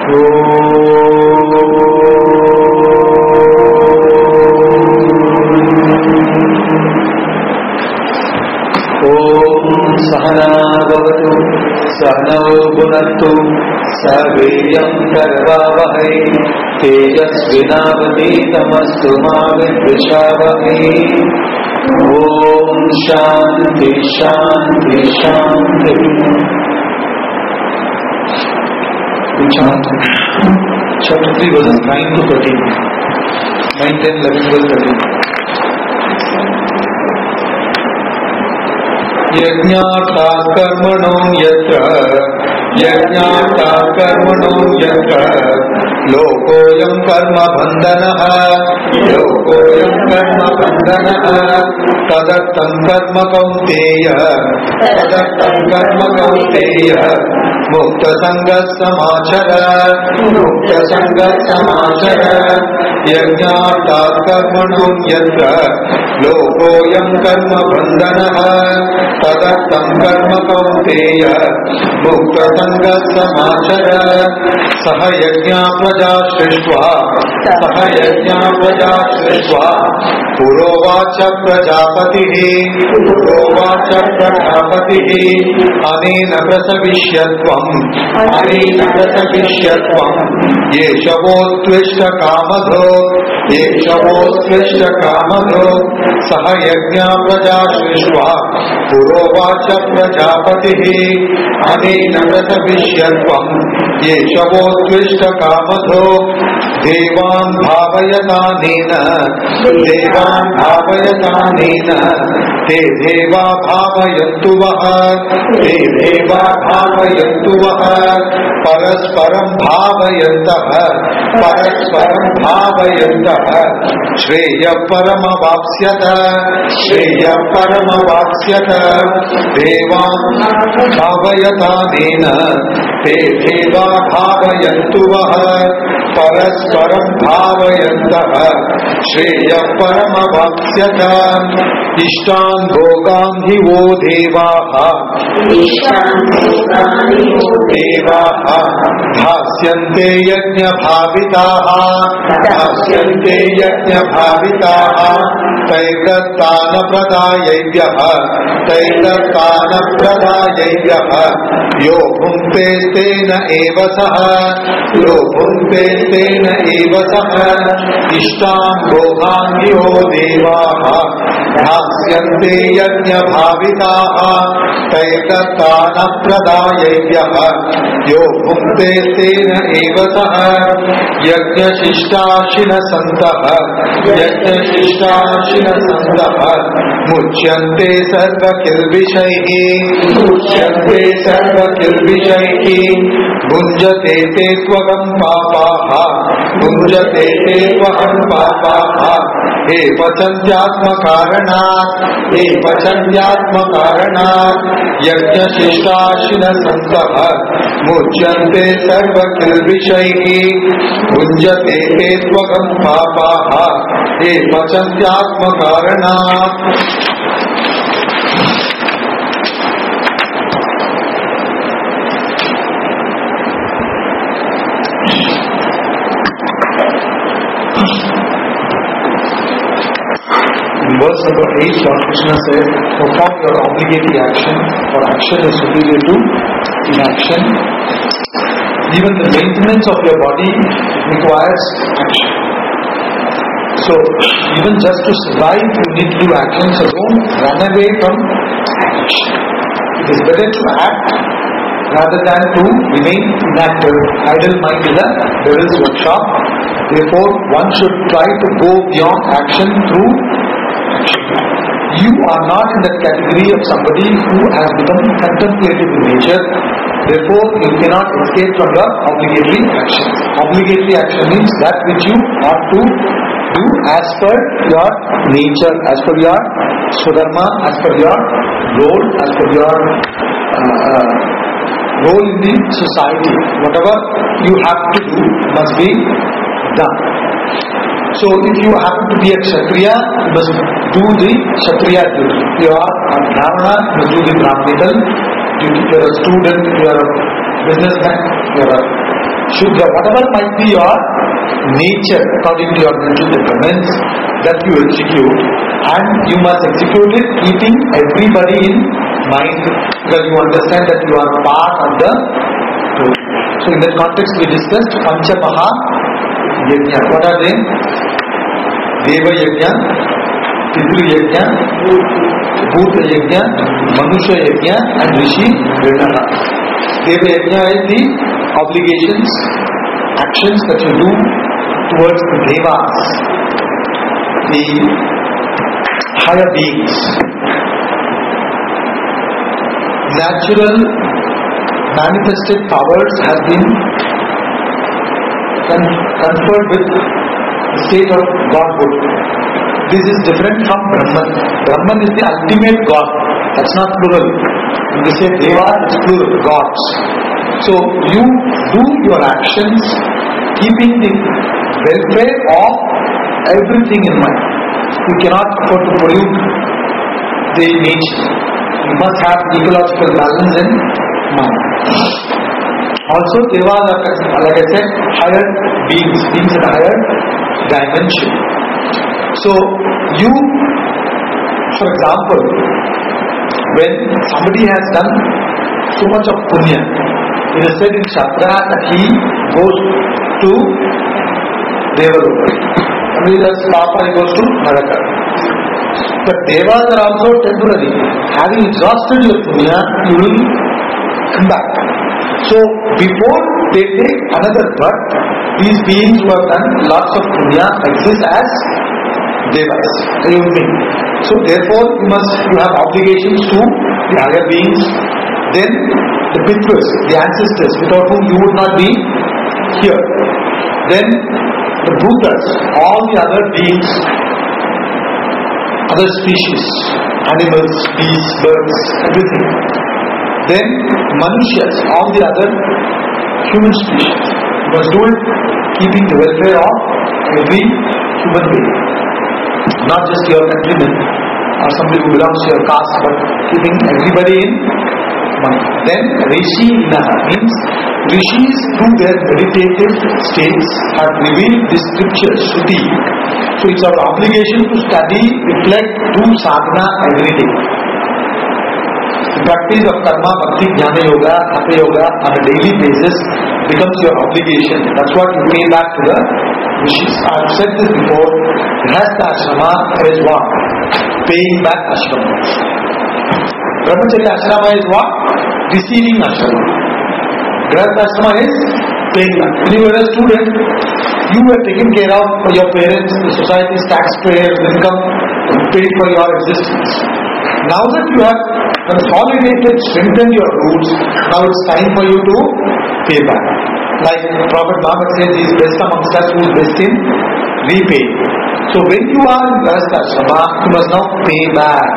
सहना भवतु सहनौ भुनक्तु सवीर्यं कर्वावहै तेजस्विनावधीतमस्तु मा विद्विषावहै। ओम शांति शांति शांति। Chapter 3 verses 9 to 13. 9, 10, 11, 12, 13. यज्ञाता कर्मणो यत्र लोकोऽयं कर्म बन्धनः तदर्थं कर्म कौन्तेय मुक्तसंगः समाचर यज्ञाता कर्मणो यत्र लोकोऽयं कर्म बन्धनः तदर्थं कर्म कौन्तेय मुक्तसंगः समाचर। सह यज्ञा प्रजा सृष्ट्वा पुरोवाच प्रजापतिः अनेन प्रसविष्यत्वम् येषवोत्कृष्ट कामधो सह यज्ञा प्रजा सृष्ट्वा पुरोवाच प्रजापतिः अनेन प्रसविष्यत्वम् येषवोत्कृष्ट कामधो देवान् भावयतानेन ते देवा भावयन्तु वः परस्परं भावयन्तः श्रेयः परमवाप्स्यत देवान् भावयतानेन ते देवा भावयन्तु वः परस्परं भावयन्तः श्रेयः परमवाप्स्यत। इष्टान् भोगान् हि वो देवाः धास्यन्ते यज्ञभाविताः तैर्दत्तान प्रदायैभ्यः यो भुङ्क्ते तेन एव सः इष्टान् भोगान् हि वो देवाः धास्यन्ते यज्ञभाविताः तैर्दत्तान प्रदायैभ्यः यो भुङ्क्ते तेन एव सः। यज्ञशिष्टाशिनः सन्तः मुच्यन्ते सर्वकिल्बिषैः भुञ्जते ते त्वहं पापाः हे पचन्त्यात्मकारणात् यज्ञशिष्टाशिनः सन्तः मुच्यन्ते सर्वकिल्बिषैः भुञ्जते ते त्वहं पापाः हे पचन्त्यात्मकारणात्। Verse number 8, Lord Krishna said, perform your obligatory action, for action is superior to inaction. Even the maintenance of your body requires action. So, even just to survive, you need to do action, so don't run away from action. It is better to act rather than to remain inactive. Idle mind is a devil's workshop. Therefore, one should try to go beyond action through action. You are not in the category of somebody who has become contemplative in nature. Therefore, you cannot escape from your obligatory action. Obligatory action means that which you ought to do as per your nature, as per your swadharma, as per your role, as per your role in the society. Whatever you have to do must be done. So if you happen to be a Kshatriya, you must do the Kshatriya duty. If you are a Brahmana, you must do the Brahmanical duty. If you are a student, if you are a businessman, if you are a Shudra, whatever might be your nature according to your mental temperaments, that you execute, and you must execute it keeping everybody in mind, because you understand that you are part of the whole. So in that context we discussed Pancha Maha Yajna. What are they? Deva Yajna, Pitru Yajna, Bhuta Yajna, Manusha Yajna, and Rishi Yajna. Deva Yajna is the obligations, actions that you do towards the Devas, the higher beings. Natural manifested powers have been conferred with the state of Godhood. This is different from Brahman. Brahman is the ultimate God. That's not plural. When we say Deva, it's plural, gods. So you do your actions keeping the welfare of everything in mind. You cannot afford to pollute the nature. You must have ecological balance in mind. Also, Devas are, like I said, higher beings in a higher dimension. So, you, for example, when somebody has done so much of punya, it is said in Shastra that he goes to Devaloka. And he does Papa, he goes to Naraka. But Devas are also temporary. Having exhausted your punya, you will come back. So, before they take another birth, these beings who have done lots of punya exist as Devas. Are you with me? So, therefore, you have obligations to the higher beings. Then, the Pitrus, the ancestors, without whom you would not be here. Then, the Bhutas, all the other beings, other species, animals, beasts, birds, everything. Then Manushas, all the other human species. You must do it keeping the welfare of every human being. Not just your countrymen or somebody who belongs to your caste, but keeping everybody in mind. Then Rishi Naha means Rishis through their meditative states have revealed the scriptures, Shruti. So it's our obligation to study, reflect, do sadhana every day. The practice of karma, bhakti, jnana yoga, hatha yoga on a daily basis becomes your obligation. That's what you pay back to the rishis. I have said this before. Grihastha ashrama is what? Paying back ashrama. Brahmacharya ashrama is what? Receiving ashrama. Grihastha ashrama is paying back. When you were a student, you were taken care of for your parents, the society's taxpayers, income, paid for your existence. Now that you have consolidated, strengthened your roots, now it's time for you to pay back. Like Prophet Muhammad says, he is best amongst us who is best in repay. So when you are in Grihastha ashrama, you must now pay back.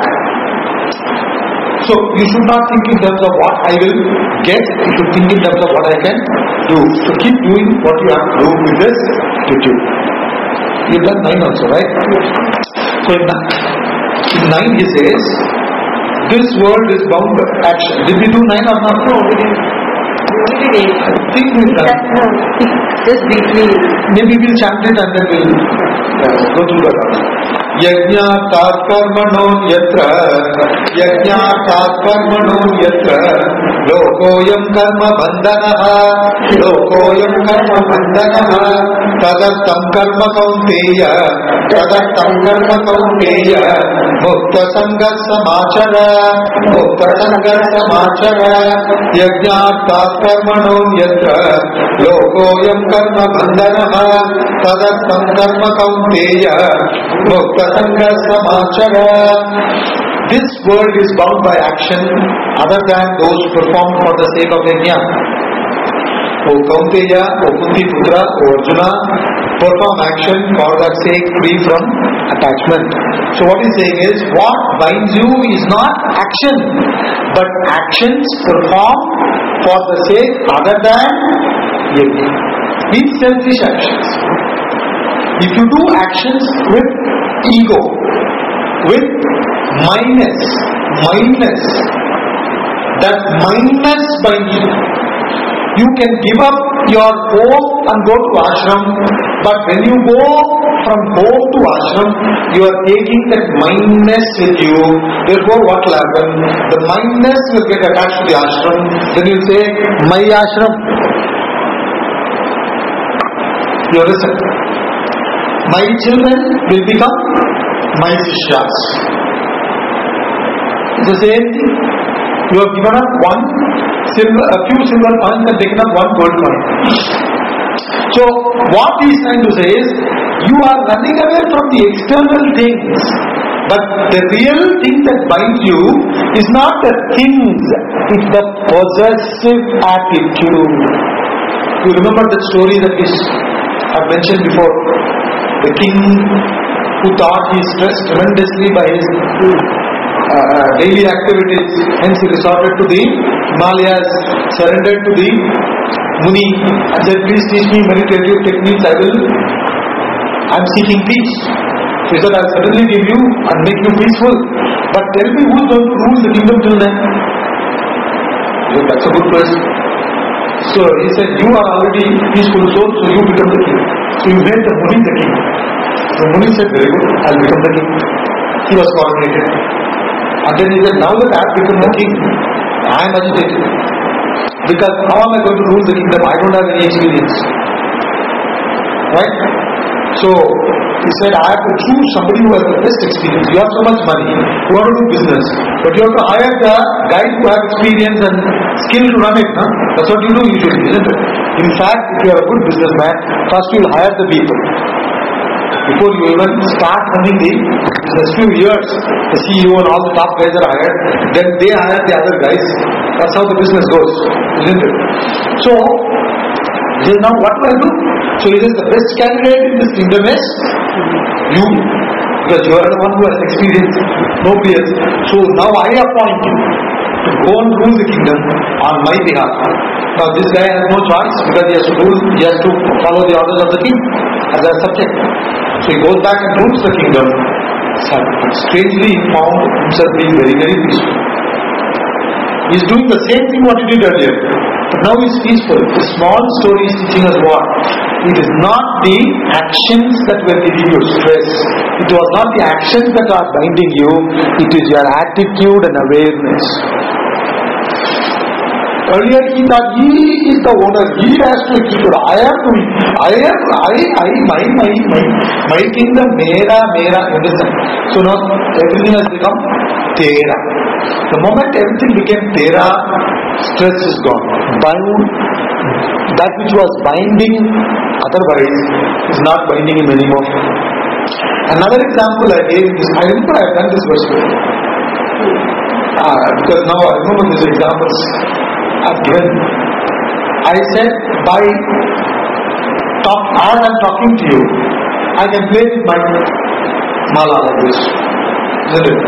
So you should not think in terms of what I will get, you should think in terms of what I can do. So keep doing what you have to do with this attitude. You've done 9 also, right? So in 9 he says, this world is bound by action. Did we do 9 or not? No, we didn't. We only did 8. I think we've done. No, just briefly. Maybe we'll chant it and then we'll go through the last. Yajñātāt karmaṇo yatra Yajñātāt karmaṇo yatra Lokoyam karma bandhanaha Lokoyam karma bandhanaha Tadattam karma kaunteya Tadattam karma kaunteya Mukta sangat samachara Mukta sangat samachara Yajñātāt karmaṇo yatra Lokoyam karma bandhanaha Tadattam karma kaunteya Mukta sangat samachara. This world is bound by action other than those performed for the sake of yajna. O Kaunteya, O Kunti Putra, O Arjuna, perform action for that sake free from attachment. So what he's saying is, what binds you is not action, but actions performed for the sake other than yajna. Means selfish actions. If you do actions with ego, with mindness, that mindness binds you. You can give up your home and go to ashram, but when you go from home to ashram, you are taking that mindness with you. Therefore, what will happen? The mindness will get attached to the ashram. Then you will say, my ashram. You listen. My children will become my sishyas. It's the same thing. You have given up a few silver coins and taken up one gold coin. So what he is trying to say is, you are running away from the external things, but the real thing that binds you is not the things, it's the possessive attitude. You remember that story that I mentioned before, the king who thought he stressed tremendously by his daily activities, hence he resorted to the Himalayas, surrendered to the Muni and said, please teach me meditative techniques, I am seeking peace. So he said, I will certainly give you and make you peaceful, but tell me who is going to rule the kingdom till then? He said, that's a good question. So he said, you are already peaceful soul, so you become the king. So you made the Muni the king. The Muni said, very good, I will become the king. He was coordinated. And then he said, now that I have become the king, I am agitated. Because how am I going to rule the kingdom? I don't have any experience. Right? So, he said, I have to choose somebody who has the best experience. You have so much money, you want to do business, but you have to hire the guys who have experience and skill to run it. Huh? That's what you do usually, isn't it? In fact, if you are a good businessman, first you will hire the people. Before you even start running the business, few years, the CEO and all the top guys are hired, then they hire the other guys. That's how the business goes, isn't it? So, he says, now what do I do? So he says, the best candidate in this kingdom is you. Because you are the one who has experience, nobody else. So now I appoint you to go and rule the kingdom on my behalf. Now this guy has no choice because he has to rule, he has to follow the orders of the king as a subject. So he goes back and rules the kingdom. Strangely he found himself being very, very peaceful. He is doing the same thing what he did earlier, but now he is peaceful. The small story is teaching us what? It is not the actions that were giving you stress. It was not the actions that are binding you. It is your attitude and awareness. Earlier he thought he is the owner. He has to keep it. My kingdom, mera. Understand? So now everything has become tera. The moment everything became tera, stress is gone. That which was binding otherwise is not binding him anymore. Another example I gave is, I remember I have done this verse before. Because now I remember these examples I have given. I said, as I am talking to you, I can play with my mala like this. Isn't it?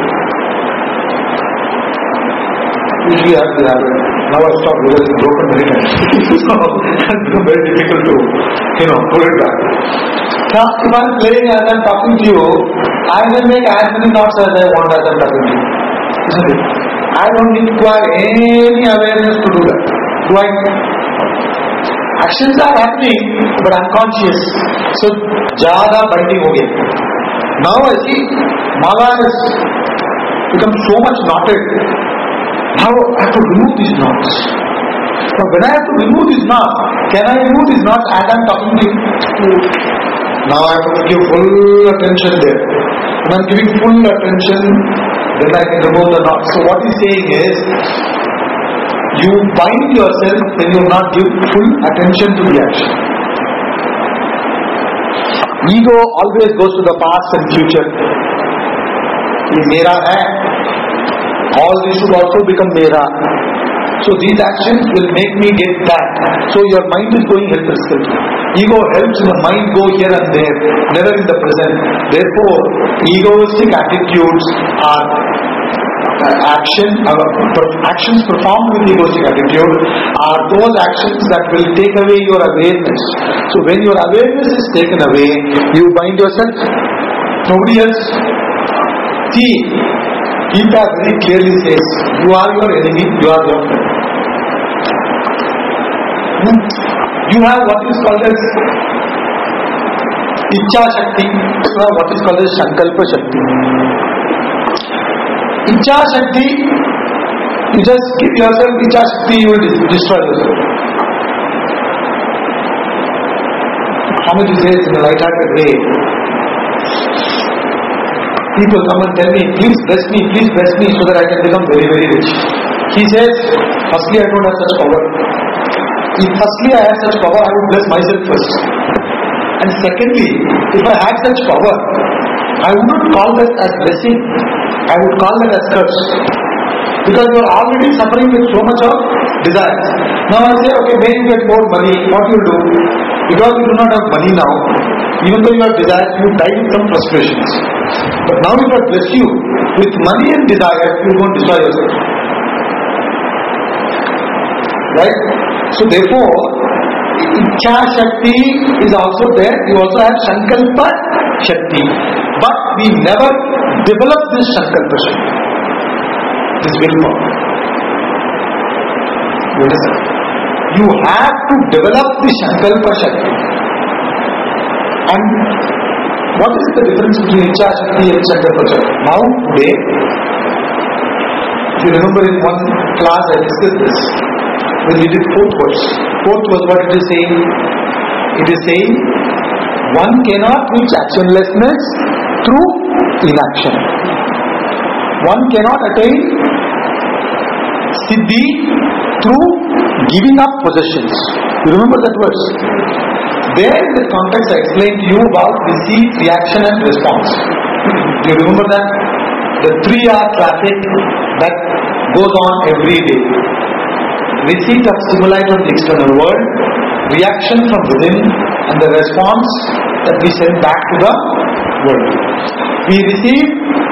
Usually I have to have it. Now I stopped because it's broken many times. So it's become very difficult to, pull it back. Now if I am playing as I am talking to you, I will make as many knots as I want as I am talking to you. Isn't it? I don't require any awareness to do that. Do I? Actions are happening, but unconscious. So, jada binding ho gaya. Now I see, mala has become so much knotted. Now I have to remove these knots. Now when I have to remove these knots, can I remove these knots as I am talking to you? Now I have to give full attention there. When I am giving full attention, then I can remove the knots. So what he is saying is, you bind yourself when you not give full attention to the action. Ego always goes to the past and future. Ye mera hai. All these should also become mera. So these actions will make me get back. So your mind is going helplessly. Ego helps the mind go here and there, never in the present. Therefore, egoistic attitudes are actions performed with egoistic attitude are those actions that will take away your awareness. So when your awareness is taken away, you bind yourself. Nobody else. See, Gita very clearly says, you are your enemy, you are your friend. You have what is called as Ichcha Shakti. You have what is called as Sankalpa Shakti. Ichcha Shakti, you just give yourself Ichcha Shakti, you will destroy yourself. Swamiji says in a light-hearted way, people come and tell me, please bless me so that I can become very, very rich. He says, firstly I don't have such power. If firstly I had such power, I would bless myself first. And secondly, if I had such power, I would not call that as blessing. I would call that as curse. Because you are already suffering with so much of desires. Now I say, okay, may you get more money, what you will do? Because you do not have money now, even though you have desires, you die with some frustrations. But now if I bless you with money and desires, you won't destroy yourself. Right? So therefore, Ichcha Shakti is also there. You also have Sankalpa Shakti. But we never develop this Sankalpa Shakti. This willpower. You understand? You have to develop the Sankalpa Shakti. And what is the difference between Ichcha Shakti and Sankalpa Shakti? Now, today, if you remember in one class I discussed this, when we did fourth verse. Fourth was what it is saying? It is saying, one cannot reach actionlessness through inaction. One cannot attain Siddhi through giving up possessions. You remember that verse? There in the context I explained to you about receipt, reaction and response. Do you remember that? The 3R traffic that goes on every day. Receipt of stimuli from the external world, reaction from within, and the response that we send back to the world. We receive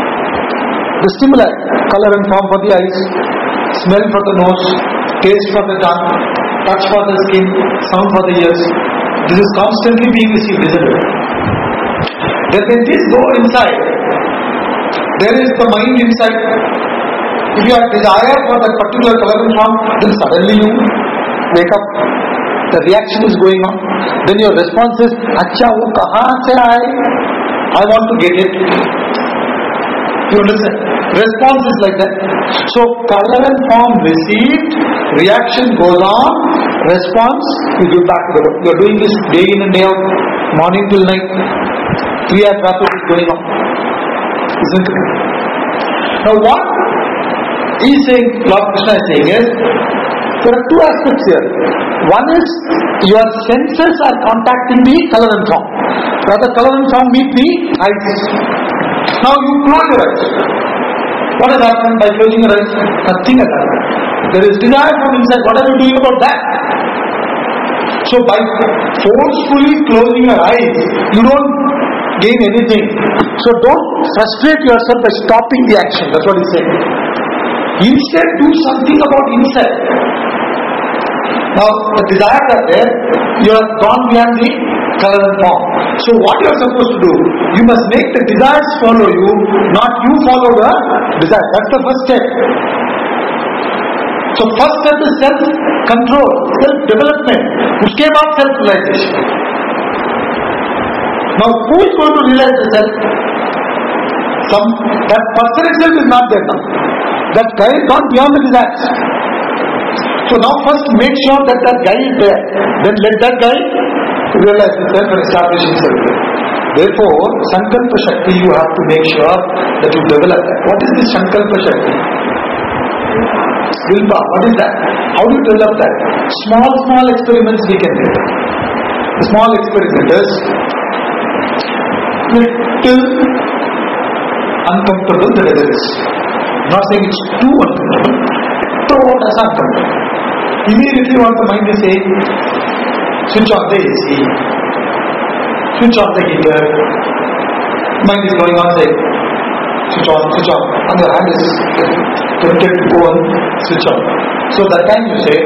the stimuli, color and form for the eyes, smell for the nose, taste for the tongue, touch for the skin, sound for the ears. This is constantly being received, isn't it? Then when these go inside, there is the mind inside. If you have desire for that particular color and form, then suddenly you wake up. The reaction is going on. Then your response is, Acha, wo kahan se aaye? I want to get it. You understand? Response is like that. So color and form received, reaction goes on, response, you give back to the world. You are doing this day in and day out, morning till night. 3R traffic is going on. Isn't it? Now what he is saying, Lord Krishna is saying is, there are two aspects here. One is, your senses are contacting the color and form. Rather, color and form meet the eyes. Now you close your eyes. What has happened by closing your eyes? Nothing has happened. There is desire from inside. What are you doing about that? So by forcefully closing your eyes, you don't gain anything. So don't frustrate yourself by stopping the action. That's what he's saying. Instead, do something about inside. Now, the desires are there. You have gone beyond the color and form. So what you are supposed to do? You must make the desires follow you, not you follow the desire. That's the first step. So first step is self-control, self-development. Uske baad self-realization. Now who is going to realize the self? That person itself is not there now. That guy is gone beyond the desires. So now first make sure that that guy is there. Then let that guy realize himself and establish himself there. Therefore, Sankalpa Shakti, you have to make sure that you develop that. What is this Sankalpa Shakti? Willpower. What is that? How do you develop that? Small experiments we can do. The small experiment is little uncomfortable the weather is. I'm not saying it's too uncomfortable. Throw out as uncomfortable. Immediately what the mind is saying, switch on the AC, switch on the heater. Mind is going on saying, switch on. And your hand is tempted to go and switch on. So that time you say,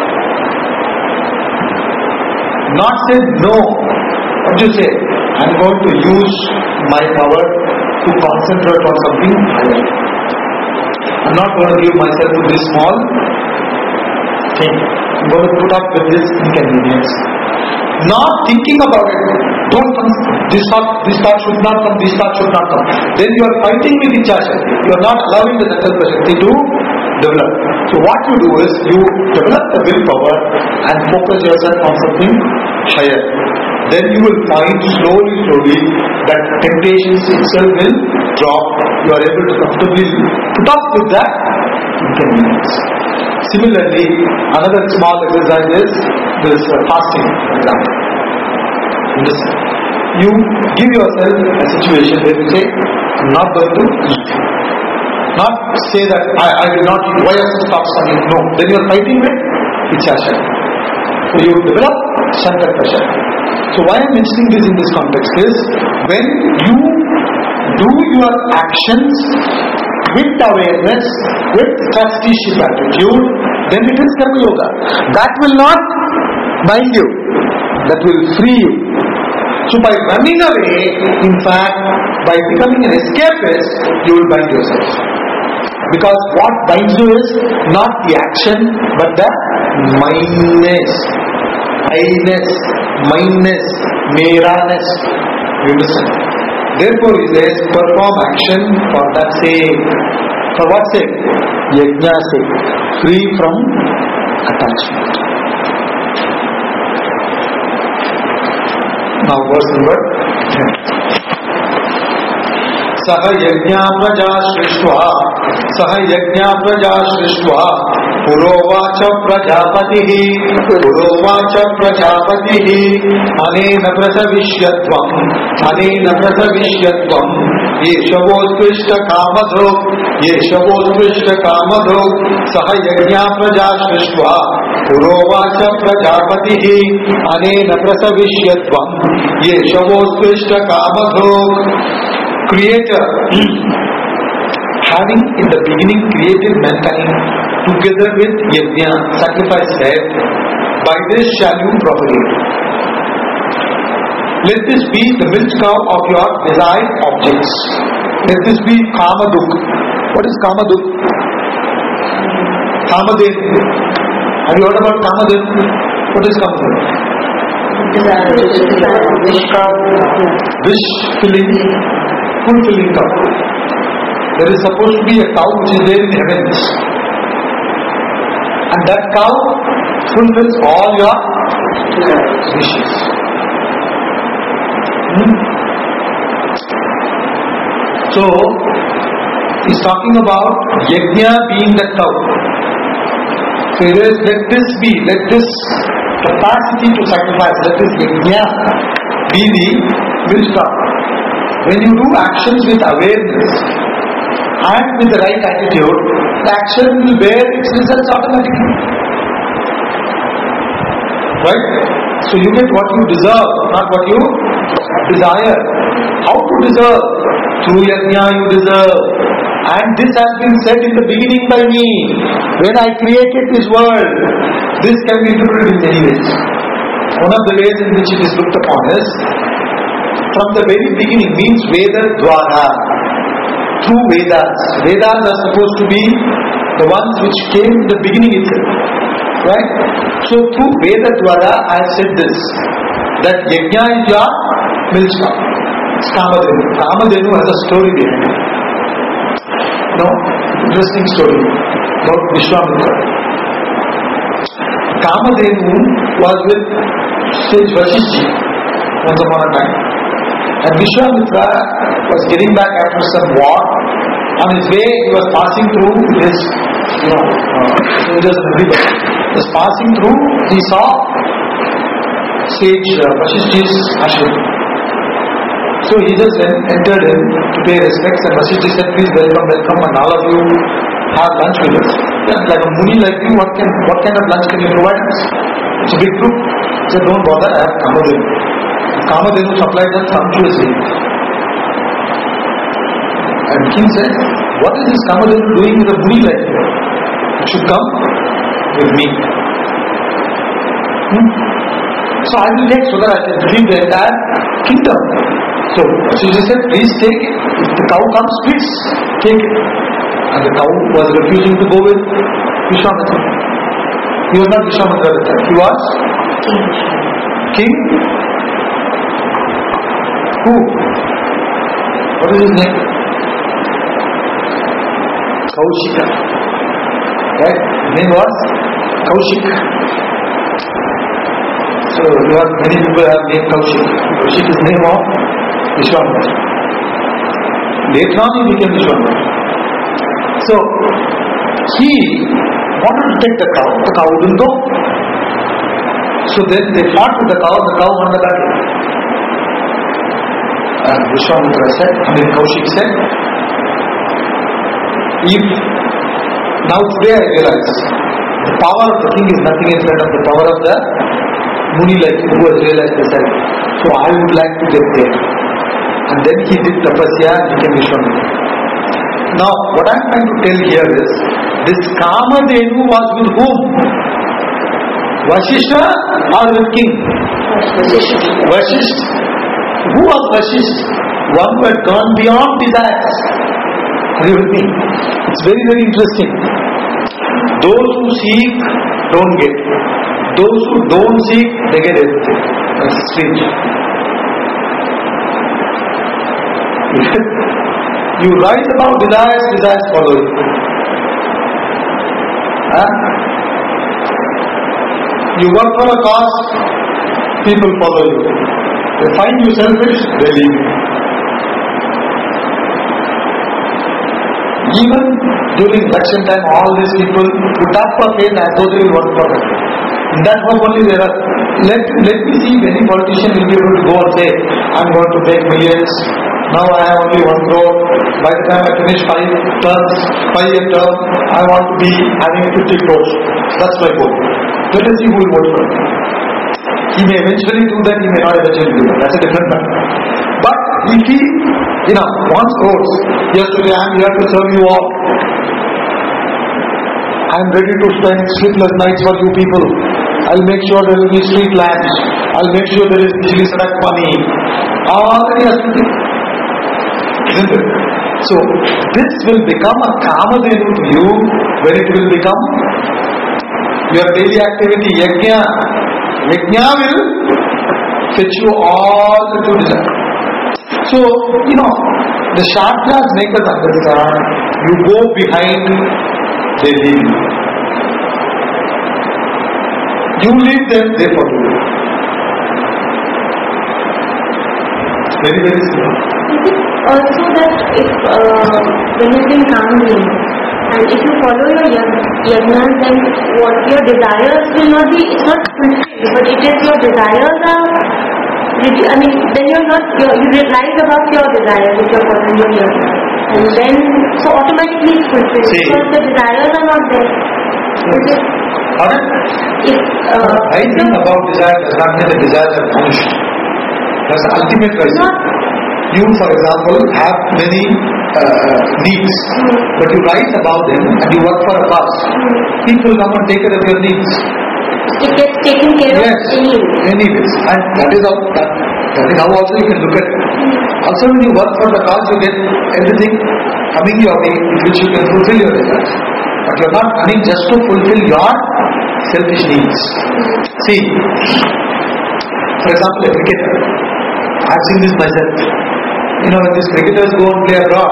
not say no. What do you say? I'm going to use my power to concentrate on something higher. I'm not going to give myself to this small thing. I'm going to put up with this inconvenience. Not thinking about it. Don't come. This thought should not come. This thought should not come. Then you are fighting with Ichchashakti. You are not allowing the Sankalpa Shakti to develop. So what you do is you develop the willpower and focus yourself on something higher. Then you will find slowly that temptations itself will drop. You are able to comfortably put up with that inconvenience. Similarly, another small exercise is this fasting example. Listen. You give yourself a situation where you say, I'm not going to eat. Not say that I will not eat. Why have to stop something? No. Then you are fighting with Ichchashakti. So you develop Sankalpa Shakti. So why I am mentioning this in this context is, when you do your actions with awareness, with trusteeship attitude, then it is Karma Yoga. That will not bind you. That will free you. So by running away, in fact, by becoming an escapist, you will bind yourself. Because what binds you is not the action, but the mindness, I-ness, mindness, meraness. You understand? Therefore he says, perform action for that sake. For what sake? Yajna sake. Free from attachment. Now verse number 10. सह यज्ञा प्रजा सृष्ट्वा पुरोवाच प्रजापतिः अनेन प्रसविष्यत्वम् येषवोत्कृष्ट कामधो सह यज्ञा प्रजा सृष्ट्वा पुरोवाच प्रजापतिः अनेन प्रसविष्यत्वम् येषवोत्कृष्ट कामधो. Creator, having in the beginning created mankind together with yajna, sacrifice, said, by this shall you propagate. Let this be the milk cow of your desired objects. Let this be Kamaduk. What is Kamaduk? Kamadenu. Have you heard about Kamadenu? What is Kamadenu? Wish filling. Fulfilling cow. There is supposed to be a cow which is there in heavens, and that cow fulfills all your wishes. So he's talking about yajna being the cow. So let this capacity to sacrifice, let this yajna be the milk cow. When you do actions with awareness and with the right attitude, the action will bear its results automatically. Right? So you get what you deserve, not what you desire. How to deserve? Through yajna you deserve. And this has been said in the beginning by me. When I created this world, this can be interpreted in many ways. One of the ways in which it is looked upon is, from the very beginning means Veda Dwara. Through Vedas. Vedas are supposed to be the ones which came in the beginning itself. Right? So through Veda Dwara I said this, that Yajna is your milk cow. It's Kamadenu. Kamadenu has a story behind it. Interesting story about Vishwamitra. Kamadenu was with sage Vasishji once upon a time. And Vishwamitra was getting back after some war. On his way, he was passing through his, soldiers and everybody. He was passing through, he saw sage Vasishji's ashram. So he just entered in to pay respects, and Vasishji said, please welcome, and all of you have lunch with us. Yeah, like a Muni like you, what kind of lunch can you provide us? It's a big group. He said, don't bother, I have Kamadenu. Kamadenu supplied them sumptuously. And king said, what is this Kamadenu doing with a Muni like you? It should come with me. So I will take so that I can feed the entire kingdom. So she said, please take it. If the cow comes, please take it. And the cow was refusing to go with Vishwamitra. He was not Vishwamitra at the time. He was King. Who? What is his name? Kaushika. Right? His name was Kaushik. So many people have named Kaushik. Kaushik is the name of Vishwamitra. Later on he became Vishwamitra. So he wanted to take the cow wouldn't go. So then they fought with the cow won the battle. And Vishwamitra said, Kaushik said, if now today I realize the power of the king is nothing in front of the power of the Muni like you who has realized this. So I would like to get there. And then he did tapasya and became Vishwamitra. Now what I am trying to tell here is, this Kamadhenu was with whom? Vasishtha or with king? Vasishtha. Who was Vasishtha? One who had gone beyond desires. Are you with me? It's very, very interesting. Those who seek don't get. Those who don't seek, they get everything. That's strange. You rise above desires, desires follow you. You work for a cause, people follow you. They find you selfish, they leave you. Even during election time, all these people put up for faith as though they will work for them. In that hope only there are. Let me see if any politician will be able to go and say, I am going to make millions. Now I have only 1 crore. By the time I finish 5-year term, I want to be having 50 crores. That's my goal. Let us see who will vote for him. He may eventually do that, he may not eventually do that. That's a different matter. But if he, wants votes, yesterday I am here to serve you all. I am ready to spend sleepless nights for you people. I'll make sure there will be street lamps. I'll make sure there is Bijli Sadak money. All that he has to do. Isn't it? So, this will become a Kamadhenu to you when it will become your daily activity. Yajna. Yajna will fetch you all into desire. So, the Shastras make us understand, you go behind, they leave you. You leave them, they follow you. Very, very simple. Also that if when you bring Kamni, and if you follow your yajnas, then what your desires will not be, it's not fulfilled, but it is your desires are, then you're not, you realize about your desires if you're following your yajnas. And then, so automatically it's fulfilled, because the desires are not there. I think about desire does not mean the desires are punished. That's the ultimate crisis. You, for example, have many needs, but you write about them and you work for a cause. People come and take care of your needs. It gets taken care of anyways. And that is how also you can look at it. Also when you work for the cause, you get everything coming your way, which you can fulfill your desires. But you are not coming just to fulfill your selfish needs. See, for example, a cricketer. I have seen this myself. When these cricketers go and play abroad,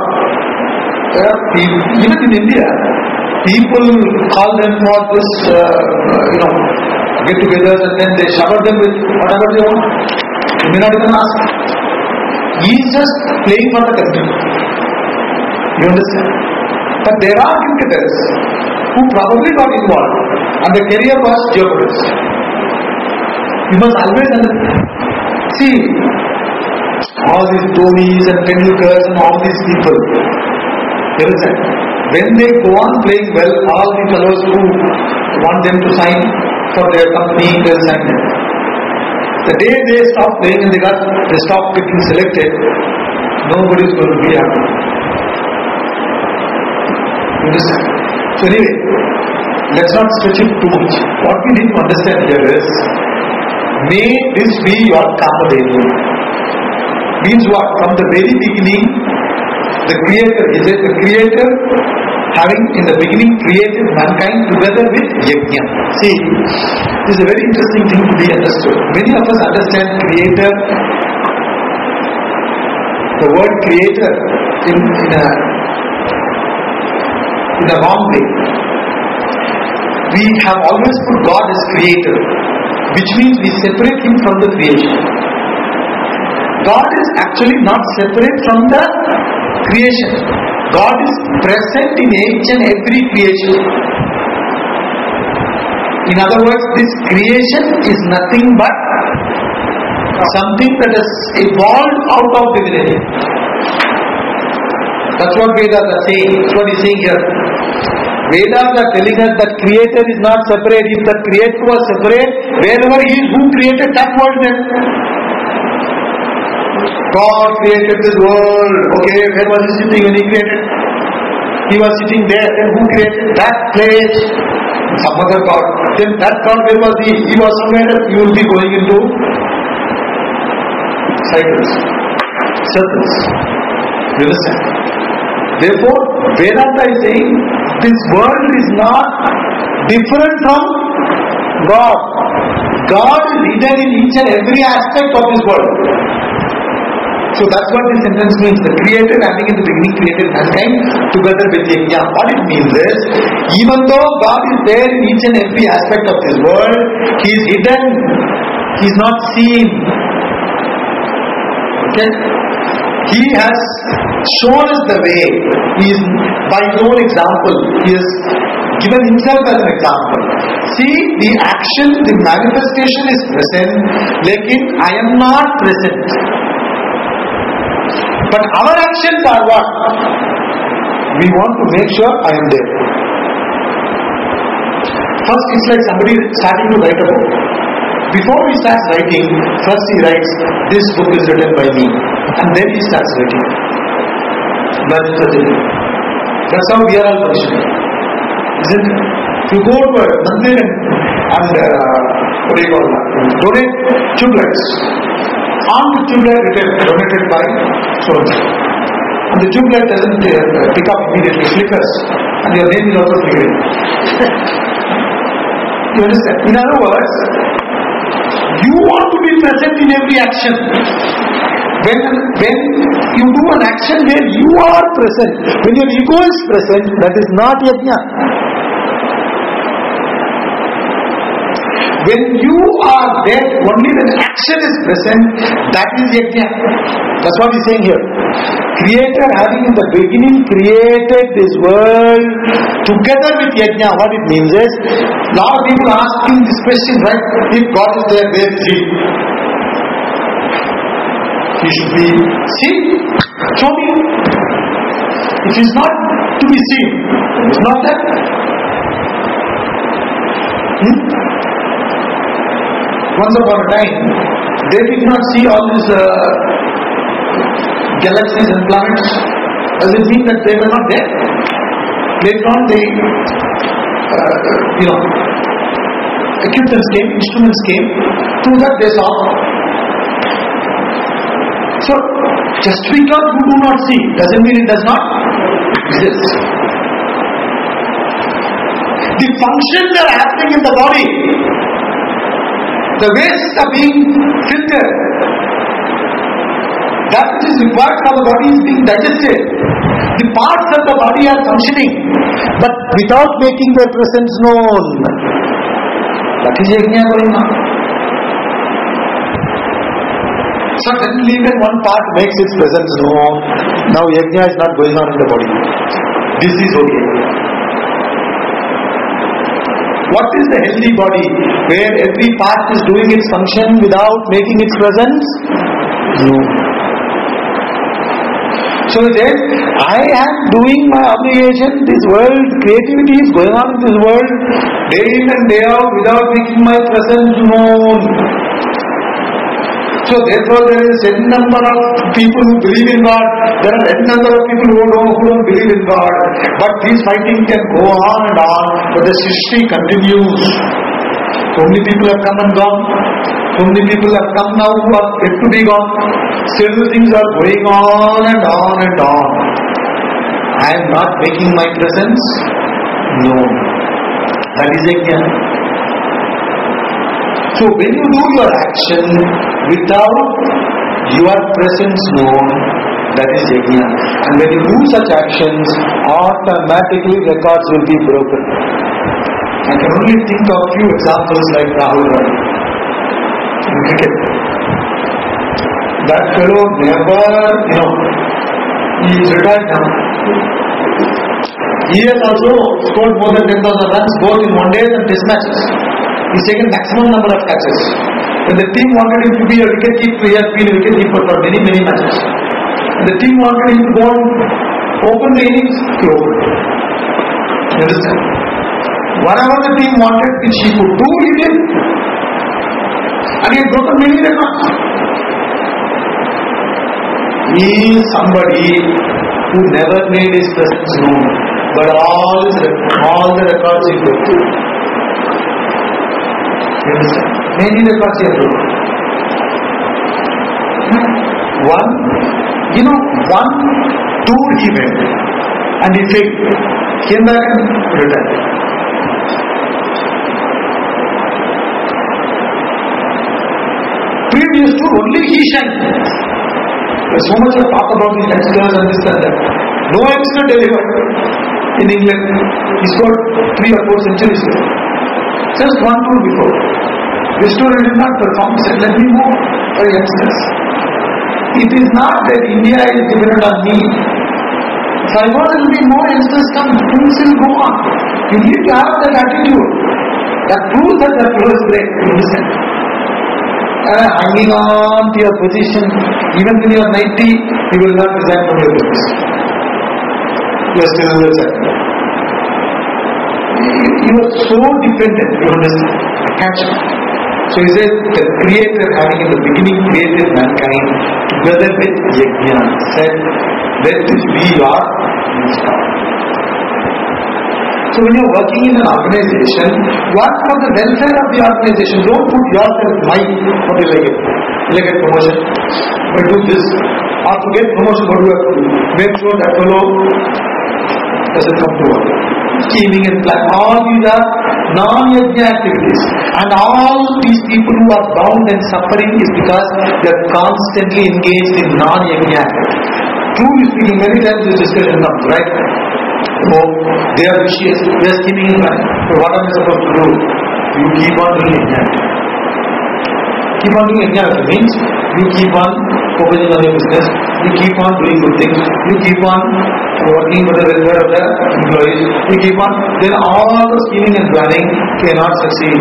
even in India, people call them for this, get-togethers, and then they shower them with whatever they want. You may not even ask. He is just playing for the country. You understand? But there are cricketers who probably got involved and their career was jeopardized. You must always understand. See, all these Dhonis and Tendulkars and all these people, when they go on playing well, all the fellows who want them to sign for their company, they'll sign them. The day they stop playing and they stop getting selected, nobody is going to be happy. So anyway, let's not stretch it too much. What we need to understand here is, may this be your Kamadhenu. Means what? From the very beginning, the Creator, he said the Creator having in the beginning created mankind together with Yajna. See, this is a very interesting thing to be understood. Many of us understand creator, the word creator in a wrong way. We have always put God as creator, which means we separate him from the creation. God is actually not separate from the creation. God is present in each and every creation. In other words, this creation is nothing but something that has evolved out of divinity. That's what Vedas are saying. That's what he's saying here. Vedas are telling us that creator is not separate. If the creator was separate, wherever he is, who created that world then? God created this world. Okay, where was he sitting when he created? He was sitting there. Then who created that place? Some other God. Then that God, where was he? He was somewhere else. You will be going into cycles, circles. You understand? Therefore, Vedanta is saying this world is not different from God. God is hidden in each and every aspect of this world. So that's what this sentence means. The Creator, having in the beginning created mankind together with Yajna. What it means is, even though God is there in each and every aspect of this world, He is hidden. He is not seen. Okay? He has shown us the way. He is, by his own example, he has given himself as an example. See, the action, the manifestation is present, lekin I am not present. But our actions are what? We want to make sure I am there. First, it's like somebody starting to write a book. Before he starts writing, first he writes, this book is written by me. And then he starts writing. That's how we are all functioning. Isn't it? You go to a mandir and what do you call that? Donate tube lights. On the tube light written, donated by so-and-so. And the tube light doesn't pick up immediately, flickers. And your name is also flickering. You understand? In other words, you want to be present in every action. When you do an action where you are present, when your ego is present, that is not Yajna. When you are there, only when action is present, that is Yajna. That's what he's saying here. Creator, having in the beginning created this world together with Yajna. What it means is, a lot of people asking this question, right? If God is there, where is He? He should be seen. Show me. If He is not to be seen, He is not there. Once upon a time, they did not see all these galaxies and planets. Does it mean that they were not there? Later on, equipment came, instruments came. Through that, they saw. So, just because you do not see, doesn't mean it does not exist. The functions are happening in the body. The wastes are being filtered. That which is required for the body is being digested. The parts of the body are functioning, but without making their presence known. That is Yajna going on. Suddenly when one part makes its presence known, now Yajna is not going on in the body. This is okay. What is the healthy body? Where every part is doing its function without making its presence? No. So he says, I am doing my obligation. This world, creativity is going on in this world, day in and day out, without making my presence known. So therefore there is a number of people who believe in God. There are a number of people who don't believe in God. But this fighting can go on and on. But the Srishti continues. So many people have come and gone. So many people have come now who are yet to be gone. Still things are going on and on and on. I am not making my presence known. That is yajna. So when you do your action without your presence known, that is yajna. And when you do such actions, automatically records will be broken. I can only think of few examples like Rahul Dravid in cricket. That fellow never, he is retired now. He has also scored more than 10,000 runs both in one day and test matches. He's taken maximum number of catches. When the team wanted him to be a wicket keeper, he has been a wicket keeper for many, many matches. When the team wanted him to go and open the innings, he opened. You understand? Whatever the team wanted which he could do, he did. And he has broken many records. He is somebody who never made his presence known, but all the records he broke. You understand? Many records he has broken. One tour he went and he failed. Came back and retired. Previous tour only he shined. There's so much talk about these youngsters and this and that. No youngster delivered in England. He scored 3 or 4 centuries here. Just one tour before. This tour did not perform. He said, let me move for youngsters. It is not that India is dependent on me. If I want to be more youngsters come, things will go on. You need to have that attitude. That proves that the flow is great. You understand? Hanging on to your position, even when you are 90, you will not resign from your business. You are still in the sector. You are so dependent, you understand? Attachment. So he says, the Creator having in the beginning created mankind together with yajna, said, let this be your star. So when you are working in an organization, work for the welfare of the organization. Don't put yourself, what will I get? Will I get promotion? But do this. Or to get promotion, what do you have to do? Make sure that fellow doesn't come to work. Scheming and plan. All these are non-yajna activities. And all these people who are bound and suffering is because they are constantly engaged in non-yajna activities. Truly speaking, many times this discussion comes, right? Oh, they are vicious, they are scheming in life. So what am I supposed to do? You keep on doing yajna. Keep on doing yajna means you keep on focusing on your business, you keep on doing good things, you keep on working for the welfare of the employees, you keep on, then all the scheming and planning cannot succeed.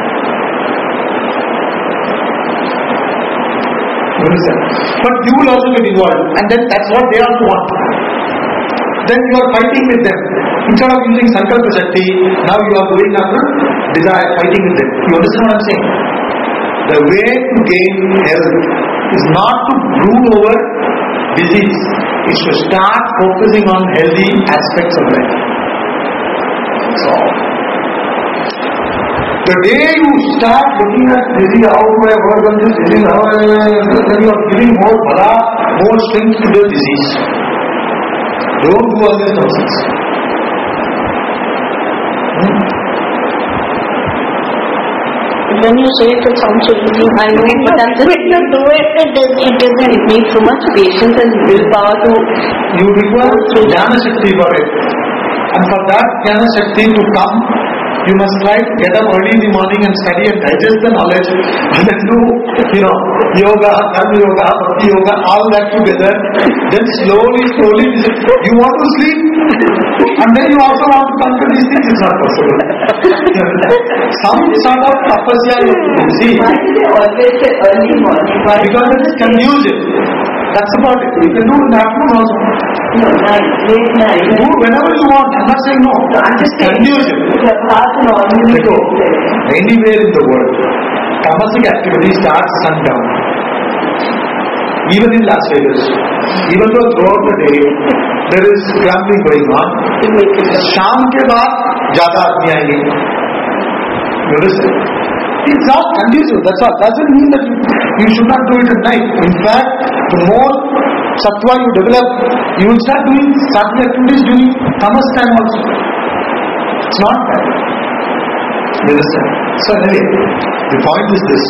You understand? But you will also get involved, and then that's what they also want. Then you are fighting with them. Instead of using Sankalpa Shakti, now you are going after desire, fighting with them. You understand what I am saying? The way to gain health is not to brood over disease. It's to start focusing on healthy aspects of life. So, the day you start looking at disease, how do I work on this disease, then you are giving more bala, more strength to the disease. Don't do all these nonsense. When you say it, it sounds so easy. I know, but I'm just... When you do it, it needs so much patience and willpower to... You require Jnana Shakti for it. And for that Jnana Shakti to come, you must try to get up early in the morning and study and digest the knowledge. And then do, yoga, karma yoga, bhakti yoga, all that together. Then slowly, you want to sleep. And then you also want to conquer these things. It's not possible. Some sort of tapasya you have to do. See? Why do they always say early morning? Because it is conducive. That's about it. You can do it in the afternoon also. No, late night. Do whenever you want. I'm not saying no. So I'm just saying, conducive. Anywhere in the world, tamasic activity starts sundown. Even in Las Vegas, even though throughout the day there is gambling going on, शाम के बाद ज़्यादा आदमी आएंगे. You understand? It's all conducive. That's all. Doesn't mean that you should not do it at night. In fact, the more Sattva you develop, you will start doing sadhana activities during tamas time also. It's not bad. You understand? So anyway, the point is this.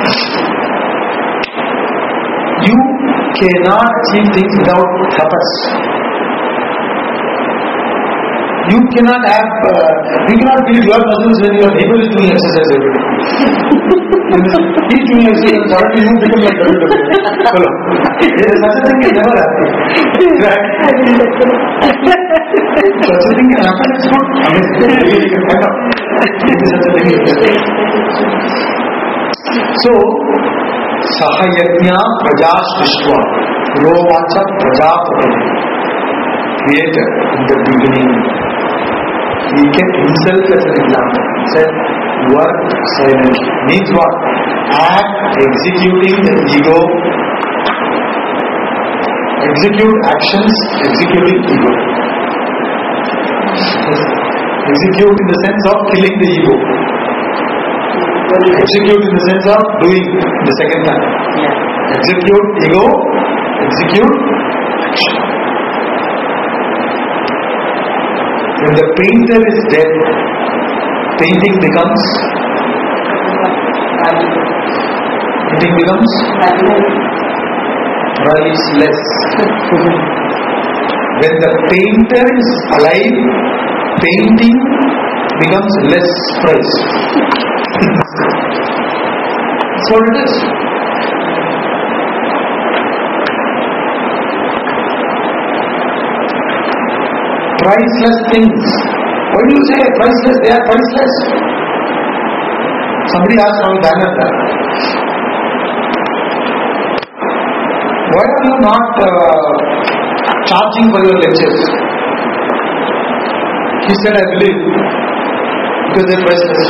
You cannot achieve things without tapas. You cannot build your muscles when your neighbor is doing exercise every day. He's doing exercise and suddenly you become like WWE. Hello. Such a thing can never happen. Right? Such a thing can happen, it's good. I mean, you can find out. Maybe such a thing is there. So, Sahayajna Praja Shrishva Purovacha Prajapati, creator in the beginning, he kept himself as an example. He said, work silently. Means what? Act executing the ego. Execute actions, executing ego. Execute in the sense of killing the ego. Execute in the sense of doing the second time. Execute ego, execute action. When the painter is dead, painting becomes priceless. When the painter is alive, painting becomes less price. That's what it is. Priceless things. Why do you say priceless? They are priceless. Somebody asked Swami Dayananda, why are you not charging for your lectures? He said, I believe, because they are priceless.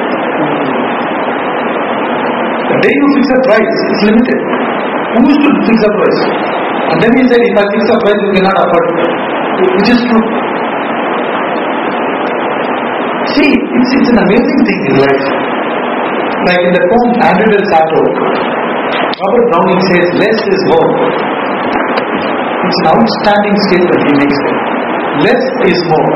The day you fix a price, it's limited. Who is to fix a price? And then he said, if I fix a price, you cannot afford it. Which is true. See, it's an amazing thing in life. Like in the poem Andrew Del Sarto, Robert Browning says, less is more. It's an outstanding statement he makes there. Less is more.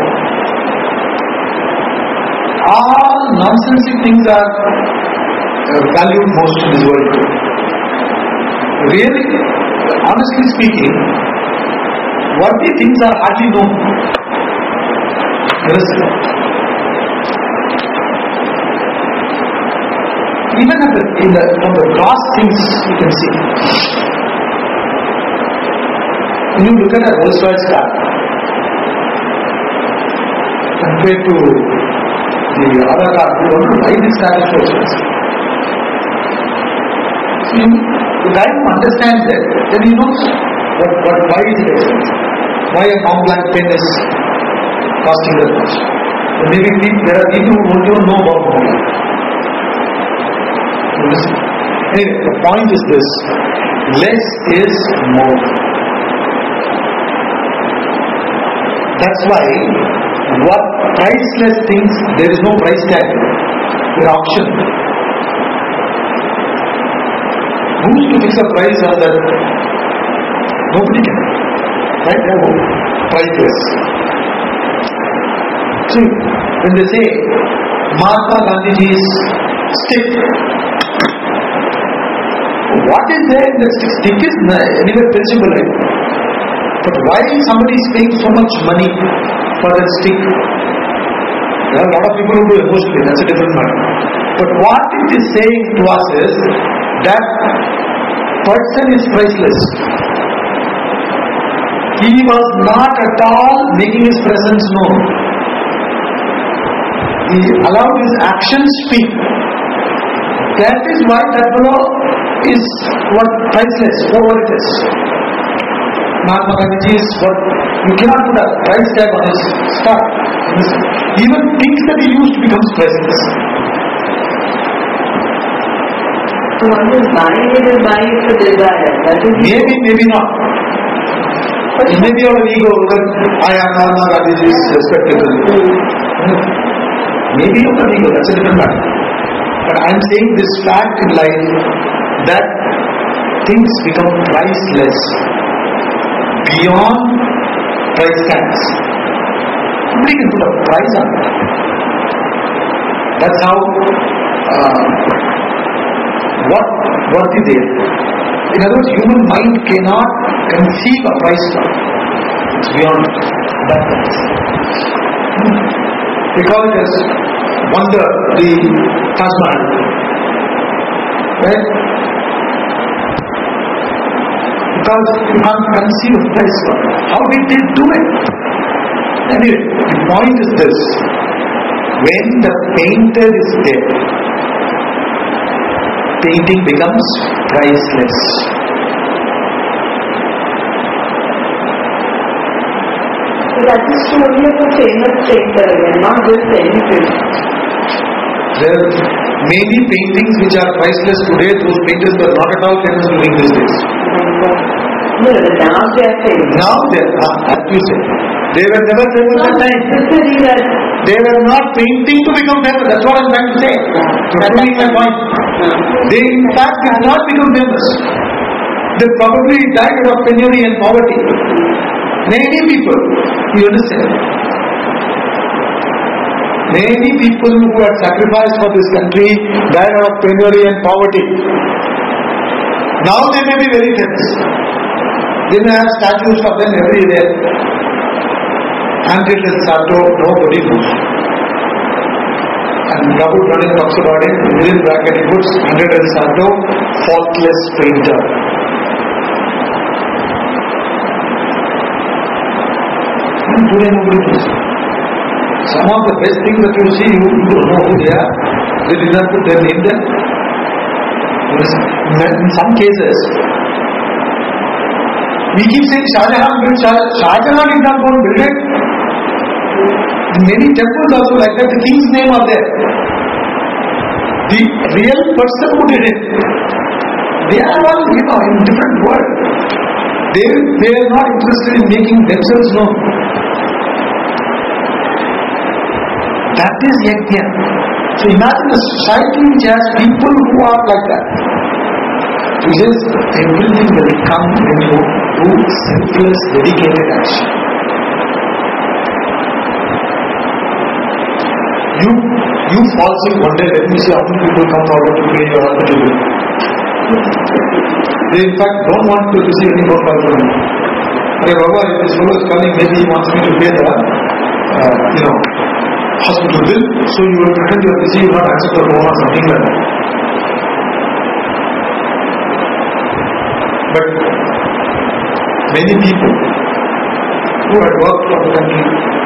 All nonsensical things are valued most in this world. Really, honestly speaking, worthy things are hardly known. Even from the gross things you can see. When you look at a Rolls-Royce car, compared to the other car, you want to buy this car is so expensive. See, the guy who understands that, then he knows why is it expensive. Why a Mont Blanc pen is costing that much. Maybe there are people who don't even know about Mont Blanc. Anyway, the point is this: less is more. That's why what priceless things, there is no price tag. They're auction. Who's to fix a price on that? Nobody can. Right? They're priceless. So when they say Mahatma Gandhi's stick, what is there in the stick? Stick is anyway perishable, right? But why somebody is paying so much money for that stick? There are a lot of people who do emotionally, that's a different matter. But what it is saying to us is that person is priceless. He was not at all making his presence known. He allowed his actions speak. That is why that fellow is what priceless, whatever it is. Mahatma Gandhi is what you cannot put a price tag on his stuff. Even things that he used becomes priceless. So one is buying it is buying it for desire. That is maybe, maybe not. It may be our ego that I am Mahatma Gandhi is respectable. Maybe your ego, that's a different matter. But I am saying this fact in life that things become priceless. beyond price tags. Nobody can put a price on it. That's how what is there. In other words, human mind cannot conceive a price tag. It's beyond that. We call it as wonder, the Taj Mahal. Right? Because you can't conceive a price tag. How did they do it? Anyway, the point is this. When the painter is dead, painting becomes priceless. So that is story of a famous painter again, not just any painter. There are many paintings which are priceless today. Those painters were not at all famous during these days. No, now they are famous. Now they are, as you say, they were never famous at time. They were not painting to become famous. That's what I'm trying to say. That's my point. They in fact did not become famous. They probably died out of penury and poverty. Many people, you understand? Many people who had sacrificed for this country died out of penury and poverty. Now they may be very famous. They may have statues of them everywhere. Andrea del Sarto, nobody knows. And Prabhu Running talks about it, within bracket he puts Andrea del Sarto, faultless painter. And today nobody knows. Some of the best things that you see, you don't know who they are. They did not put their name there. In some cases, we keep saying Shah Jahan built. Shah Jahan did not go and build it. In many temples also like that, the king's name are there. The real person who did it, they are all, in different world. They are not interested in making themselves known. That is yajna. So imagine a society which has people who are like that. Which is everything will come when you do selfless, dedicated action. You fall sick one day, let me see how many people come forward to pay your hospital bill. They in fact don't want to receive any more call from you. Hey Baba, if this fellow is calling, maybe he wants me to pay the hospital bill, so you will pretend you are busy, you will not accept the loan or something like that. But many people who had worked for the country,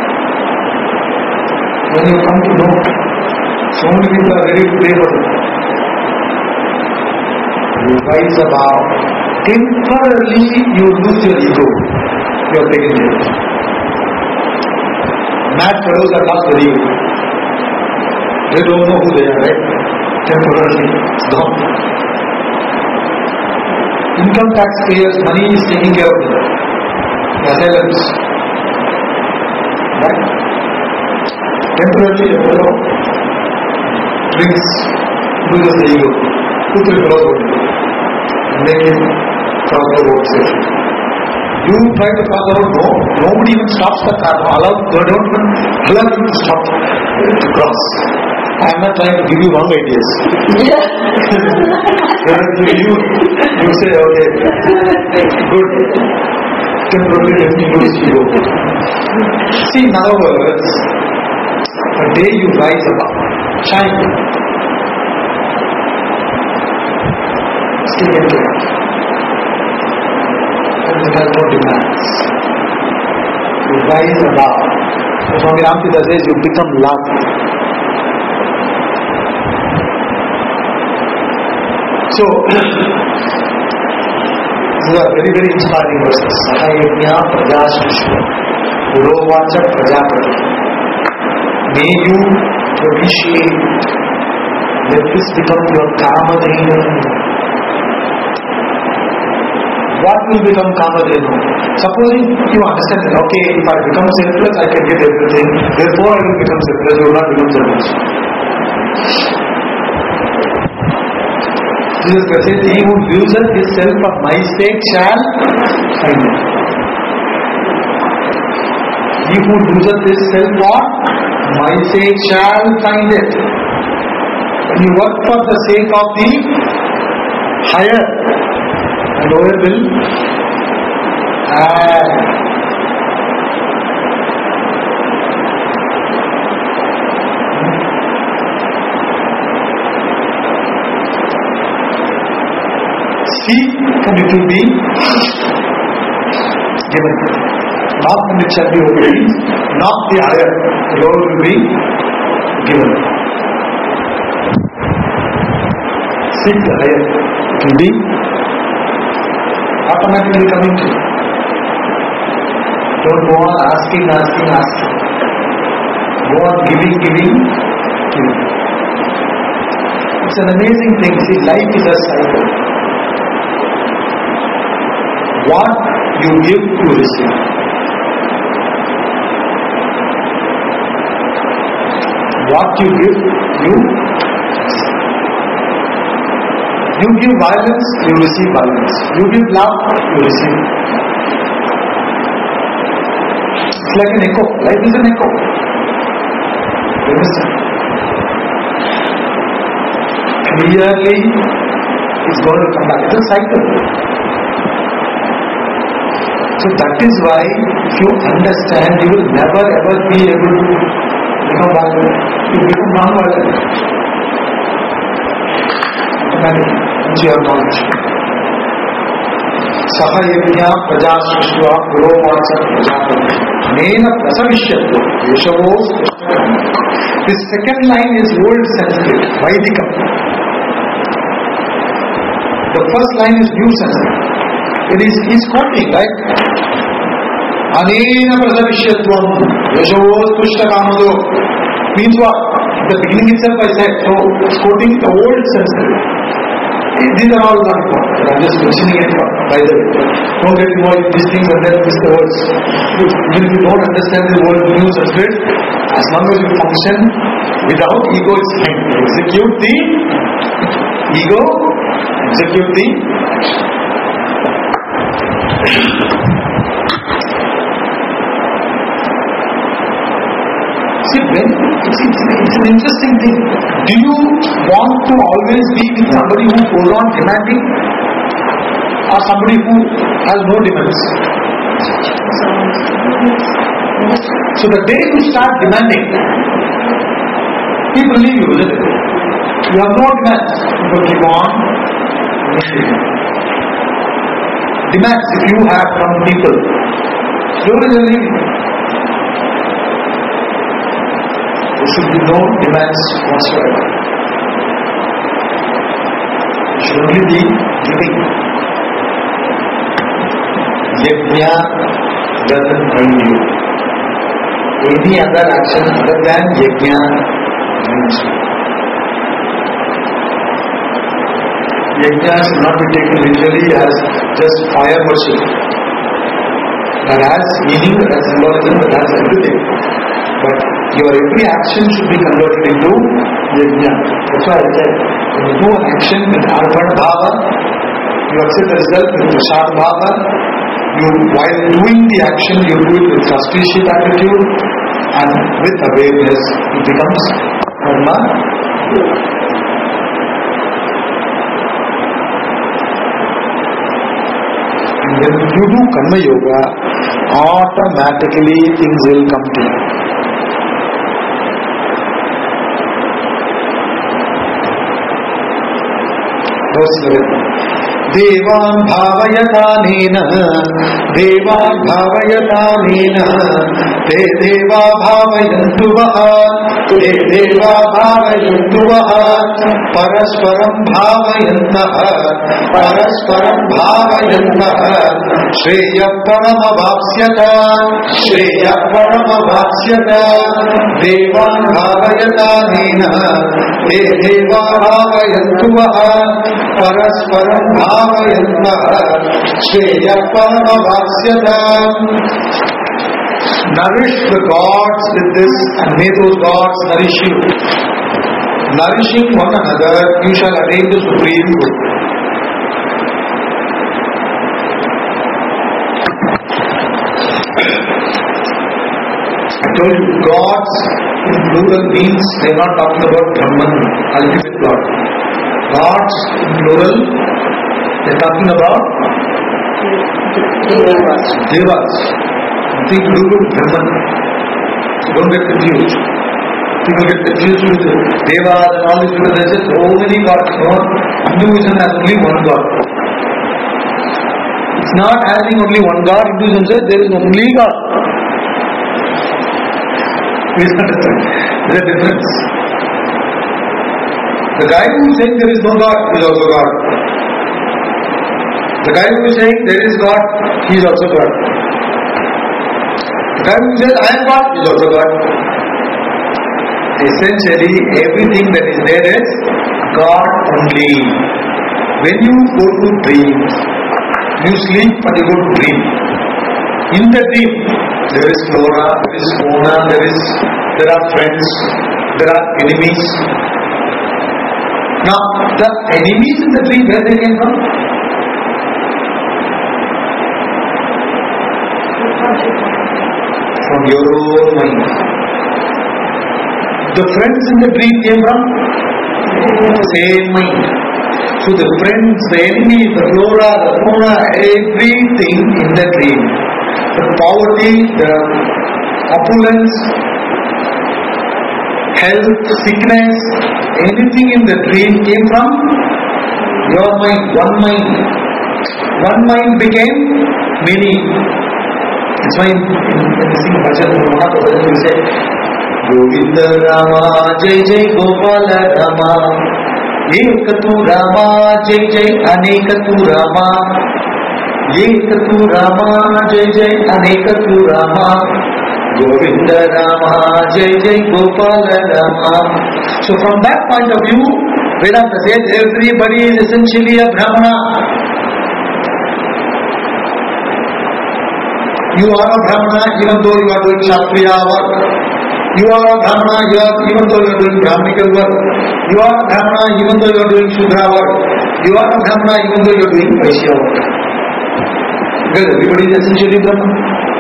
when you come to know, so many people are ready to pay for them. You rise above, temporarily you lose your ego, you are taken care of. Mad fellows are lost their ego. They don't know who they are, right? Temporarily, it's gone. Income tax payers, money is taking care of them. The asylums. Right? Temporarily, a fellow drinks, loses the ego, puts it below the and make him cross the road safely. You try to cross the road, no, nobody even stops the car. They don't even allow you to stop to cross. I am not trying to give you wrong ideas. you say, okay, good. Temporarily let me lose ego. See, in other words, the day you rise above, shine, still get to it. And it has no demands. You rise above. So Swami Ramtida says you become love. So, these are very, very inspiring verses. Sahayagnya Prajashvishwa Gurovacha Prajapati. May you propitiate. Let this become your Kamadhenu. What will become Kamadhenu? Supposing you understand that, okay, if I become selfless, I can get everything. Therefore, I will become selfless. You will not become selfless. Jesus says, he who useth his self for my sake shall find it. He who loseth his self, what? My sake shall find it. When you work for the sake of the higher, the lower will add. Seek and it will be given. Knock and it shall be opened. Knock the higher, the lower will be given. Seek the higher, it will be automatically coming to you. Don't go on asking. Go on giving. It's an amazing thing. See, life is a cycle. What you give, you receive. What you give, you give violence, you receive violence. You give love, you receive. It's like an echo. Life is an echo. You understand? Clearly, it's going to come back. It's a cycle. So that is why, if you understand, you will never ever be able to become violent. You become non-violent. Once you have knowledge. Saha yajna praja srishva purovacha prajapati nena prasavishyatva yeshavos. This second line is old Sanskrit, Vaidikam. The first line is new Sanskrit. He's quoting, right? Anena prasavishyatvam yeshavos tushtakamado. Means what? The beginning itself I said, so it's quoting the old Sanskrit. These are all not important. I'm just mentioning it by the way. Don't get involved in these things and then miss the words. Even if you don't understand the word new Sanskrit, as long as you function without ego, it's fine. Execute the ego, execute the it's an interesting thing. Do you want to always be with somebody who goes on demanding, or somebody who has no demands? So the day you start demanding, people leave you, isn't it? You have no demands, people keep on demands. If you have from people, slowly they leave you. There should be no demands whatsoever. You should only be giving. Yajna doesn't bring you. Any other action other than yajna brings you. Yajna should not be taken literally as just fire worship. That has meaning, that has symbolism, that has everything. But your every action should be converted into yajna. That's why I said, when you do an action with arpana bhava, you accept the result with prasad bhava. While doing the action, you do it with auspicious attitude and with awareness. It becomes karma. And when you do karma yoga, automatically things will come to you. Verse 11. Devan bhavayatanena Devan bhavayatanena Te deva bhavayantu vaha Te deva bhavayantu vaha Parasparam bhavayantaha Parasparam bhavayantaha Shreya paramavapsyata Shreya paramavapsyata Devan bhavayatanena Te deva bhavayantu vaha Parasparam bhavayantaha Shreya paramavapsyata. Nourish the gods with this and may those gods nourish you. Nourishing one another, you shall attain the supreme good. told you, gods in plural means they are not talking about Brahman, ultimate God. Gods in plural, they are talking about Devas. Nothing to do with Brahman. So don't get confused. People get confused with Devas and all these people. There are so many gods. No, Hinduism has only one God. It's not having only one God. Hinduism says there is only God. Please understand. There is a difference. The guy who is saying there is no God is also God. The guy who is saying there is God, he is also God. The guy who says I am God is also God. Essentially, everything that is there is God only. When you go to dreams, you sleep and you go to dream. In the dream, there is flora, there is fauna, there are friends, there are enemies. Now, the enemies in the dream, where they came from? From your own mind. The friends in the dream came from same mind. So the friends, the enemies, the flora, the fauna, everything in the dream. The poverty, the opulence, health, sickness, anything in the dream came from your mind, one mind. One mind became many. That's why in the sing bhajan, one of the bhajan will say, Govinda Rama, Jai Jai Gopala Rama, Ekatu Rama, Jai Jai Anekatu Rama, Ekatu Rama, Jai Jai Anekatu Rama, Govinda Rama, Jai Jai Gopala Rama. So from that point of view, Vedanta says everybody is essentially a Brahmana. You are a Brahmana even though you are doing Kshatriya work. You are a Brahmana even though you are doing Brahminical work. You are a Brahmana even though you are doing Shudra work. You are a Brahmana even though you are doing Vaishya work. Because everybody is essentially Brahman.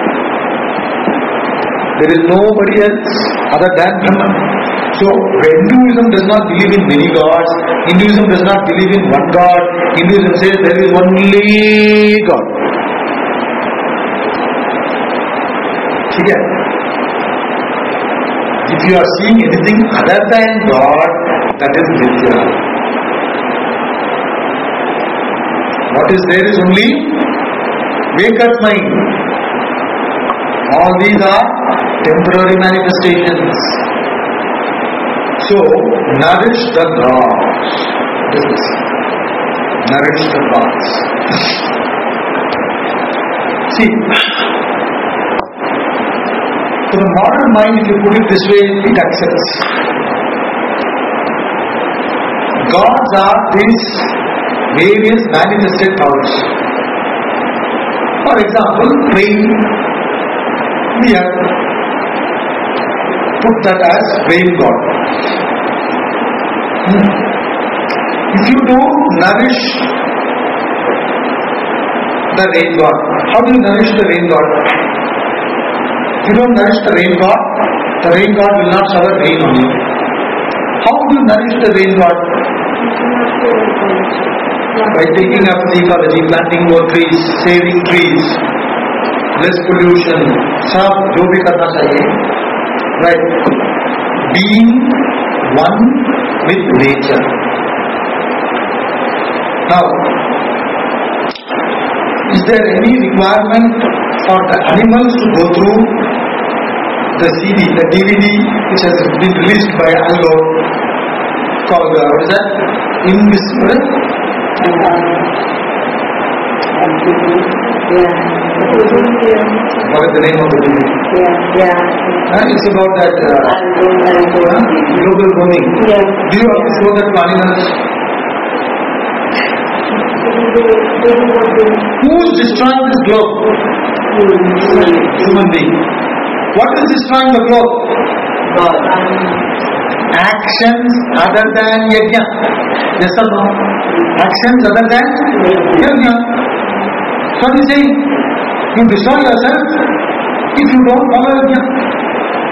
There is nobody else other than Brahman. So Hinduism does not believe in many gods. Hinduism does not believe in one God. Hinduism says there is only God. If you are seeing anything other than God, that is Vidya. What is there is only vacant mind. All these are temporary manifestations. So, nourish the gods. This is nourish the gods. See, so the modern mind, if you put it this way, it accepts. Gods are these various manifested powers. For example, rain. We have put that as rain god. If you don't nourish the rain god, how do you nourish the rain god? If you don't nourish the rain god will not shower rain on you. How do you nourish the rain god? By taking up the ecology, planting more trees, saving trees, less pollution, सब जो भी करना चाहिए, right? Being one with nature. Now, is there any requirement for the animals to go through the CD, the DVD which has been released by Al Gore called, what is that? Invisible? What is the name of the DVD? It's about that global warming. Do you have to show that to animals? Who is destroying this globe? Human being. What is destroying the globe? God. Actions other than yajna. Yes or no? Actions other than yajna. What is saying? You destroy yourself if you don't follow yajna.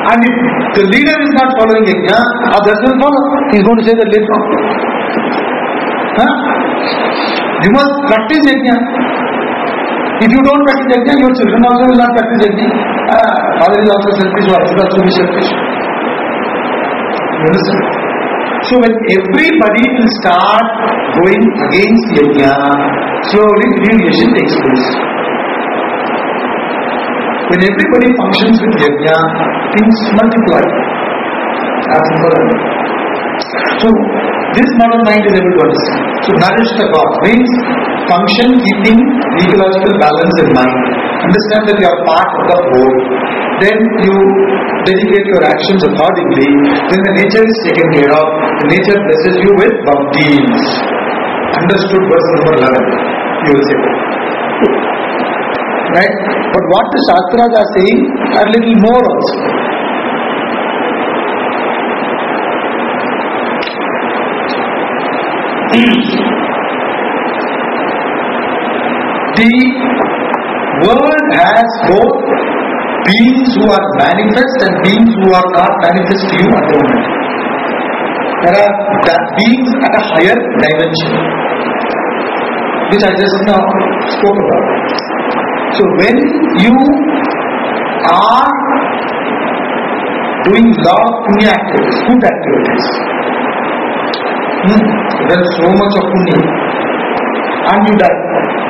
And if the leader is not following yajna, others will follow. He is going to say that later on. Huh? You must practice yajna. If you don't practice yajna, your children also will not practice yajna. Father is also selfish, wife is also be selfish. You understand? So when everybody will start going against yajna, slowly deviation takes place. When everybody functions with yajna, things multiply. As simple as that. So this modern mind is able to understand. So nourish the God means function keeping ecological balance in mind. Understand that you are part of the whole. Then you dedicate your actions accordingly. Then the nature is taken care of. The nature blesses you with bounties. Understood verse number 11. You will say. Right? But what the Shastras are saying are little more also. The world has both beings who are manifest and beings who are not manifest to you at the moment. There are beings at a higher dimension, which I just now spoke about. So when you are doing lot of punya activities, good activities, there is so much of punya, and you die.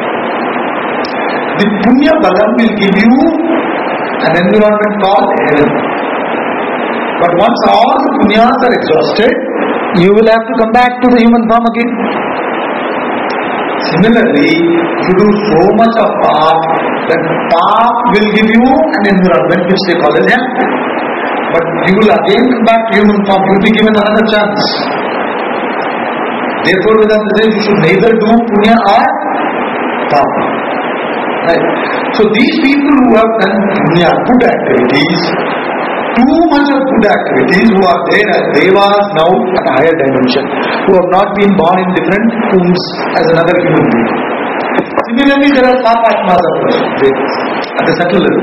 The punya balam will give you an environment called heaven. But once all the punyas are exhausted, you will have to come back to the human form again. Similarly, if you do so much of path, then path will give you an environment which they call as heaven. But you will again come back to human form. You will be given another chance. Therefore, Vedanta says you should neither do punya or papa. Right? So these people who have done punya, good activities, too much of good activities, who are there as devas now at a higher dimension, who have not been born in different wombs as another human being. Similarly, there are Papatmas also at the subtle level.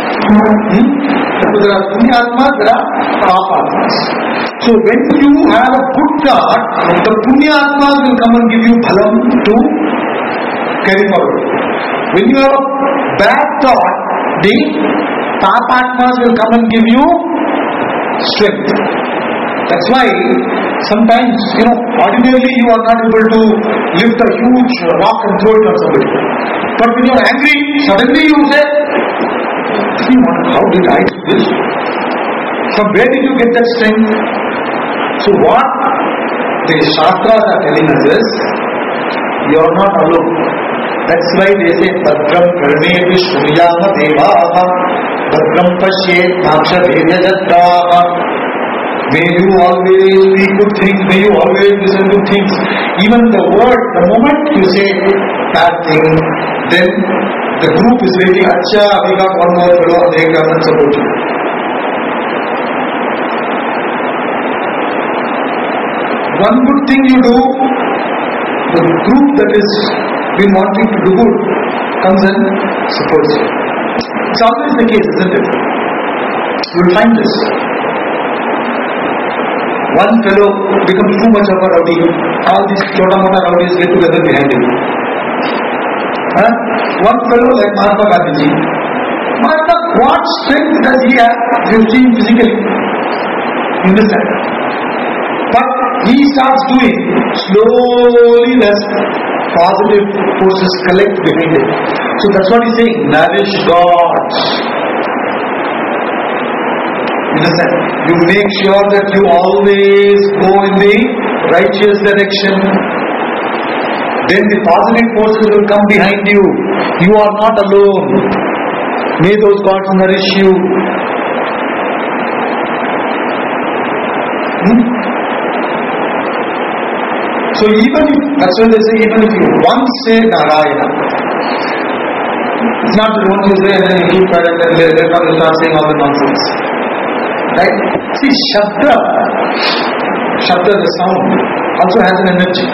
So there are Punyatmas, there are Papatmas. So when you have a good thought, the Punyatmas will come and give you bhalam to carry forward. When you have a bad thought, the Papatmas will come and give you strength. That's why sometimes, ordinarily you are not able to lift a huge rock and throw it on somebody. But when you are angry, suddenly you say, how did I do this? From where did you get that strength? So what the Shastras are telling us is, you are not alone. That's why they say, Bhadram Karnevi Shriyama Devaha Bhadram Pashyet Naksha Devyajatra. May you always speak good things, may you always listen good things. Even the word, the moment you say bad thing, then the group is waiting, Acha, we got one more fellow, they come and support you. One good thing you do, the group that is been wanting to do good comes and supports you. It's always the case, isn't it? You will find this. One fellow becomes too much of a rowdy. All these chota-mota rowdies get together behind him. One fellow like Mahatma Gandhi. Mahatma, what strength does he have? You see him physically. You understand? But he starts doing, slowly the positive forces collect behind him. So that's what he's saying, nourish gods. You understand? You make sure that you always go in the righteous direction. Then the positive forces will come behind you. You are not alone. May those gods nourish you. So even if, that's why they say, even if you once say Narayana, it's not that once you say and then you keep quiet and then later on you start saying all the nonsense. Right? See, Shabda, the sound, also has an energy.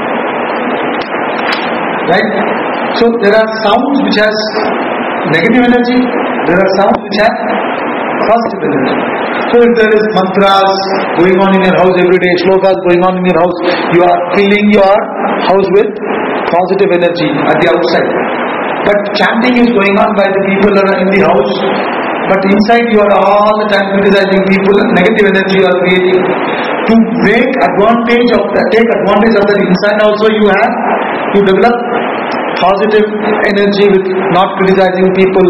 Right? So there are sounds which has negative energy, there are sounds which have positive energy. So if there is mantras going on in your house every day, shlokas going on in your house, you are filling your house with positive energy at the outside. But chanting is going on by the people that are in the house, but inside you are all the time criticizing people, negative energy you are creating. To take advantage of that inside also you have to develop positive energy with not criticizing people,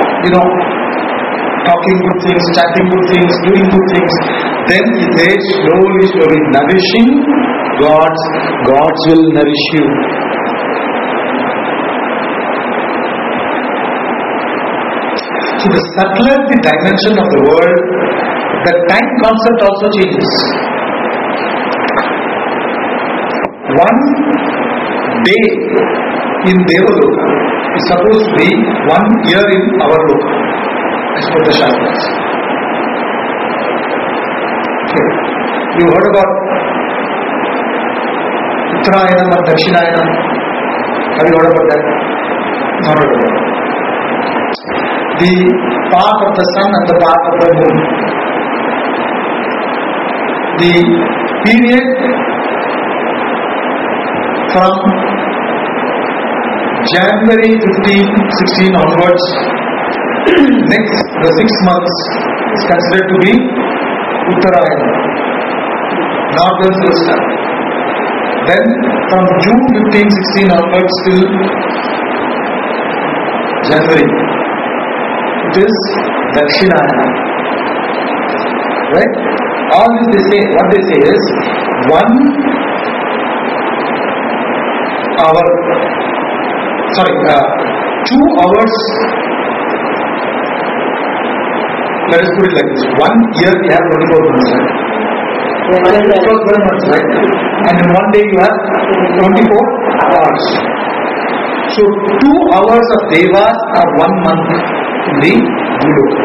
talking good things, chanting good things, doing good things. Then it is slowly nourishing Gods will nourish you. So the subtler the dimension of the world, the time concept also changes. One day in Devaloka is supposed to be 1 year in our Loka, as per the Shastras. Okay. You heard about Uttarayanam and Dakshinayanam? Have you heard about that? Not heard about that. The path of the sun and the path of the moon. The period from January 15, 16 onwards, the 6 months is considered to be Uttarayana, northern solstice. Then from June 15, 16 onwards till January, it is Dakshinayana. Right? All this what they say is 1 hour, 2 hours. Let us put it like this: 1 year we have 24 months, right? 12 months, right? And in 1 day you have 24 hours. So 2 hours of Devas are 1 month in the Bhuloka.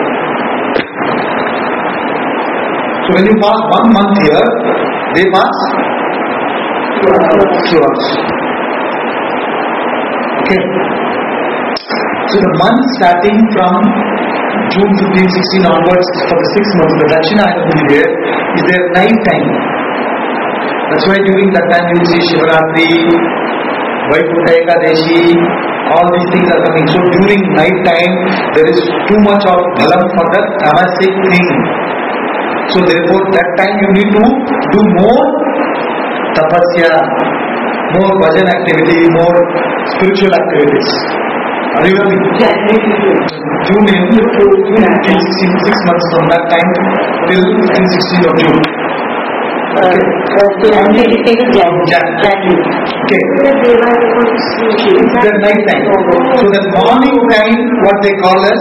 So when you pass 1 month here, they pass 2 hours. Okay. So the month starting from June 15, 16 onwards for the 6 months, the Dakshinayana period is their night time. That's why during that time you will see Shivaratri, Vaikuntha Ekadashi, all these things are coming. So during night time there is too much of bhalam for the tamasic thing. So therefore that time you need to do more tapasya, more bhajan activity, more spiritual activities. Are you with me? June till 6 months from that time till 16th of June. Okay. January. Okay. The night time. So the morning time, what they call as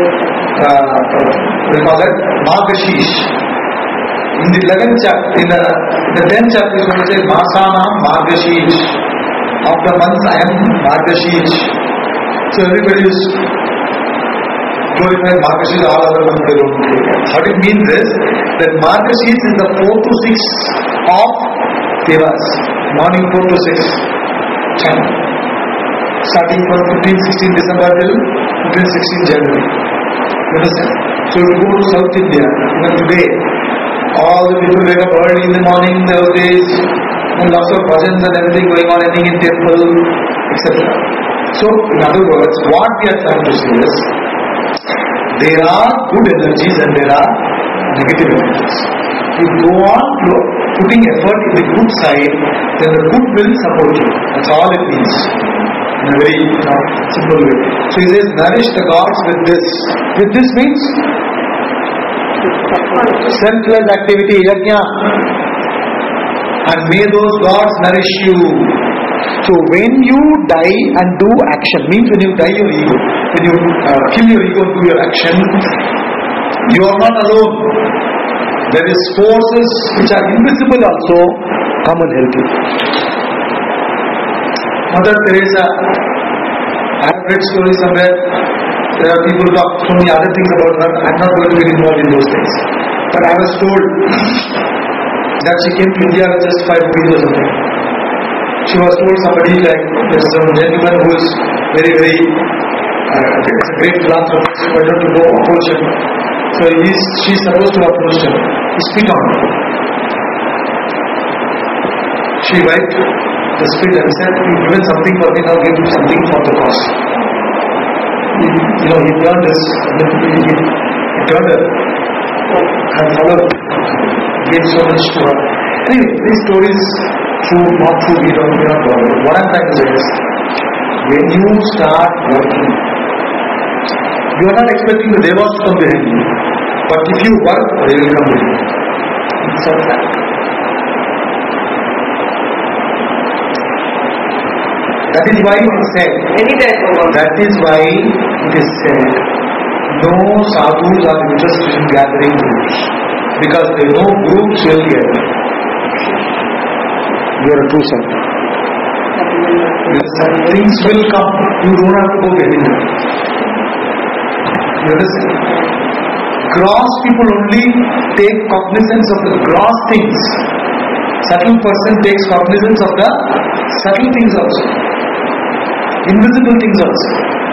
Margashish. In the 11th chapter, in the 10th chapter is going to say Masana Margashish. Of the months I am Margashish. So everybody is glorified Margashish, all other ones they don't glorify. What it means is that Margashish is the 4 to 6 of Devas. Morning 4 to 6 time. Starting from 15-16 December till 15-16 January. You understand? So if you go to South India, even today, all the people wake up early in the morning, those days, and lots of bhajans and everything going on, ending in temple, etc. So, in other words, what we are trying to say is, there are good energies and there are negative energies. You go on putting effort in the good side, then the good will support you. That's all it means. In a very simple way. So he says, nourish the gods with this. With this means selfless activity, yajna. And may those gods nourish you. So when you die and do action, means when you die your ego, when you kill your ego and do your action, you are not alone. There is forces which are invisible also come and help you. Mother Teresa, I have read stories somewhere. There are people talk so many other things about her. I am not going to get involved in those things. But I was told that she came to India with just 5 rupees or something. She was told somebody like, there is some gentleman who is very, very, it's a great philanthropist, why don't you go approach him? So she's supposed to approach him. He spit on her. She wiped the spit and said, "You've given something for me, now give something for the cause." He turned his, he turned her and followed, gave so much to her. Anyway, these stories, true, not true, we don't bother. What I'm trying to say is, when you start working, you are not expecting the devas to come behind you. But if you work, they will come behind you. It's a fact. That is why it is said. That is why it is said, no sadhus are interested in gathering groups. Because they know groups will gather. You are a true sadhu. Things will come. You don't have to go behind them. You understand? Gross people only take cognizance of the gross things. Subtle person takes cognizance of the subtle things also. Invisible things also.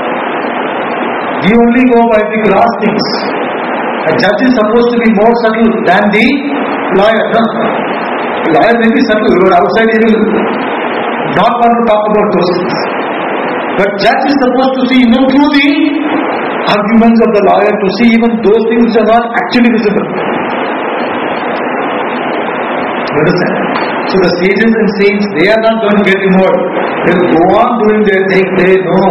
We only go by the gross things. A judge is supposed to be more subtle than the lawyer. No? The lawyer may be subtle, but outside he will not want to talk about those things. But judge is supposed to see even through the arguments of the lawyer, to see even those things which are not actually visible. You understand? So the sages and saints, they are not going to get involved. They will go on doing their thing. They know.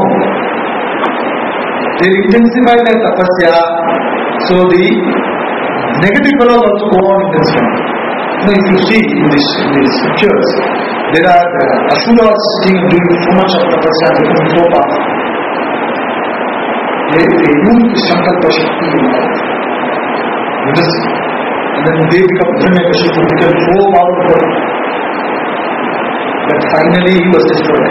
They intensify their tapasya. So the negative fellows also go on intensifying. If you see in these scriptures, there are asuras doing so much of tapasya and becoming so powerful. They use the sankalpa shakti in life. You understand? And then they become Hiranyakashipu, become so powerful that finally he was destroyed.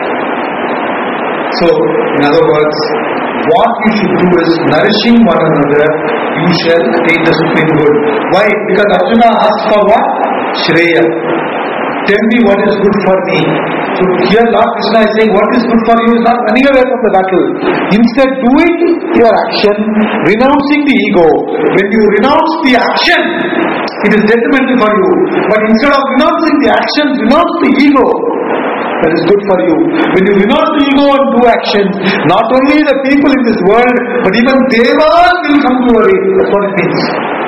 So, in other words, what you should do is nourishing one another, you shall attain the supreme good. Why? Because Arjuna asked for what? Shreya. Tell me what is good for me. So here Lord Krishna is saying what is good for you is not running away from the battle. Instead, doing your action, renouncing the ego. When you renounce the action, it is detrimental for you. But instead of renouncing the action, renounce the ego. That is good for you. When you renounce the ego and do action, not only the people in this world, but even devas will come to your aid. That's what it means.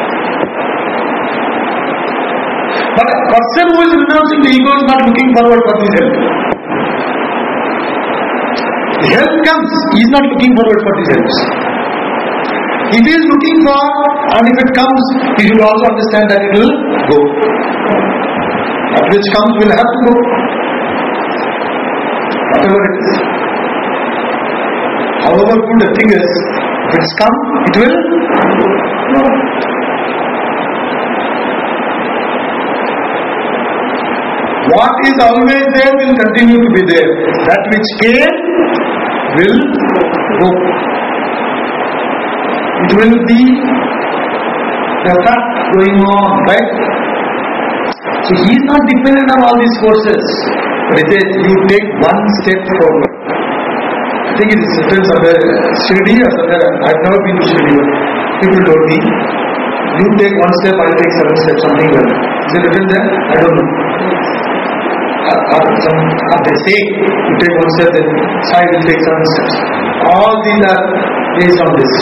But a person who is renouncing the ego is not looking forward for this help. The help comes, he is not looking forward for these helps. If he is looking for, and if it comes, he should also understand that it will go. That which comes will have to go. Whatever it is. However good the thing is, if it's come, it will go. What is always there will continue to be there. That which came will go. It will be the fact going on, right? So he is not dependent on all these forces. But it is, you take one step forward. I think it is written somewhere, Shirdi or somewhere. I have never been to Shirdi. People told me, you take one step, I will take 7 steps, something like that. Is it written there? I don't know. They say you take one step, then Sai will take 7 steps. All these are based on this.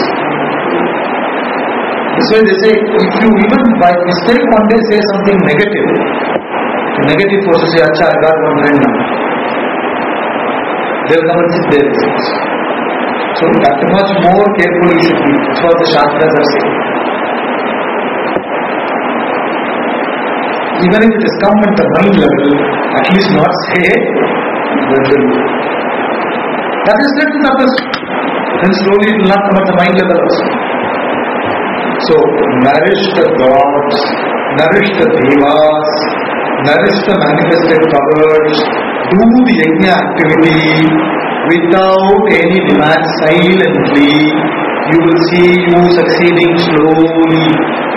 That's why they say, if you even by mistake one day say something negative, the negative forces say, Acha, I got one friend now. They will come and sit there. So that much more careful you should be. That's what the Shastras are saying. Even if it has come at the mind level, at least not say that is let the purpose. Then slowly it will not come at the mind level also. So nourish the gods, nourish the devas, nourish the manifested powers, do the yajna activity without any demand, silently. You will see you succeeding slowly.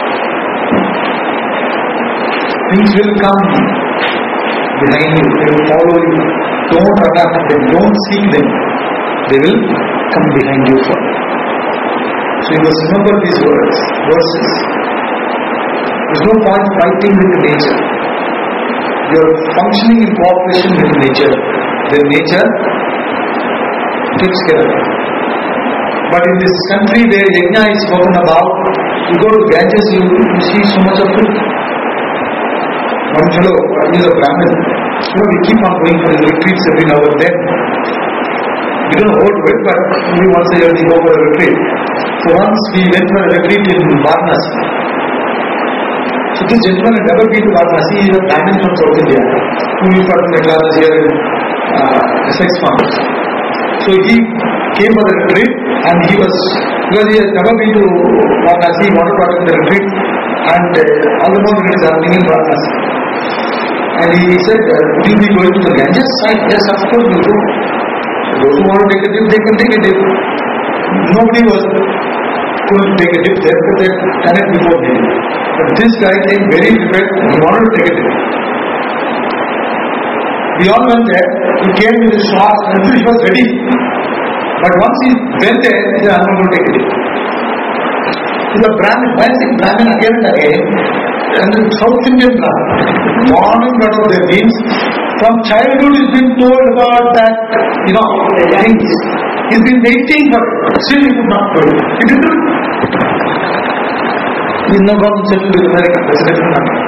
Things will come behind you, they will follow you. Don't run after them, don't seek them. They will come behind you. So you must remember these verses. There is no point fighting with nature. You are functioning in cooperation with nature. Then nature takes care of it. But in this country where yajna is spoken about, you go to Ganges, you see so much of it. One fellow, he is a Brahmin. We keep on going for retreats every now and then. We don't hold to it, but maybe once a year we go for a retreat. So once we went for a retreat in Varanasi. So this gentleman had never been to Varanasi. He is a Brahmin from South India, who we got in the classes here in Essex Farms. So he came for the retreat, and because he has never been to Varanasi, he wanted to attend the retreat, and all the more retreats are happening in Varanasi. And he said, will you be going to the Ganges side? Yes, of course we will go. Those who want to take a dip, they can take a dip. Nobody couldn't take a dip there, but they had done it before him. But this guy came very prepared, he wanted to take a dip. We all went there, he came with his shorts and he was ready. But once he went there, he said, I'm not going to take a dip. He's a Brahmin. Why is he Brahmin again and again? And the South Indian Brahmin, born and brought up their means. From childhood he's been told about that, things. He's been waiting for it. Still he could not do it. He didn't. He's now gone and settled with American president.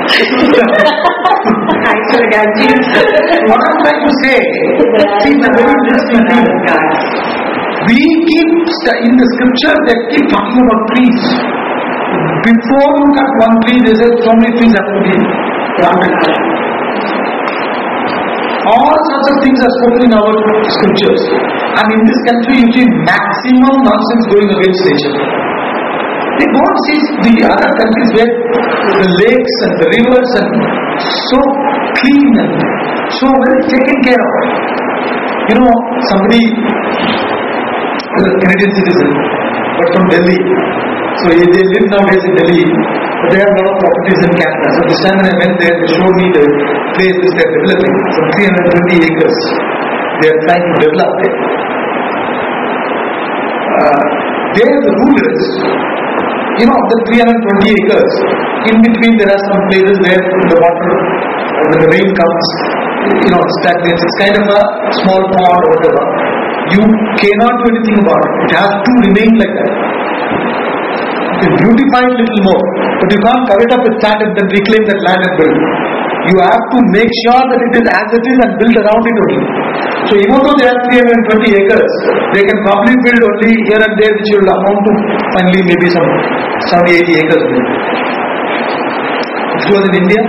Thanks for the gadgets. What I'm trying to say, see, the very interesting thing. We keep, in the scripture, they keep talking about trees. Before you cut one tree, they said so many trees have to be planted. All sorts of things are spoken in our scriptures. And in this country, you see maximum nonsense going against nature. They don't see the other countries where the lakes and the rivers are so clean and so well taken care of. Somebody is a Canadian citizen, but from Delhi. So they live nowadays in Delhi, but they have a lot of properties in Canada. So this time when I went there, they showed me the place which they are developing, some 320 acres. They are trying to develop there. There the rule is, of the 320 acres, in between there are some places where the water, when the rain comes, stagnates. It's kind of a small pond or whatever. You cannot do anything about it. It has to remain like that. You can beautify it a little more, but you can't cover it up with sand and then reclaim that land and build. You have to make sure that it is as it is and build around it only. So even though they have 320 acres, they can probably build only here and there, which will amount to finally maybe some 70-80 acres. If it was in India,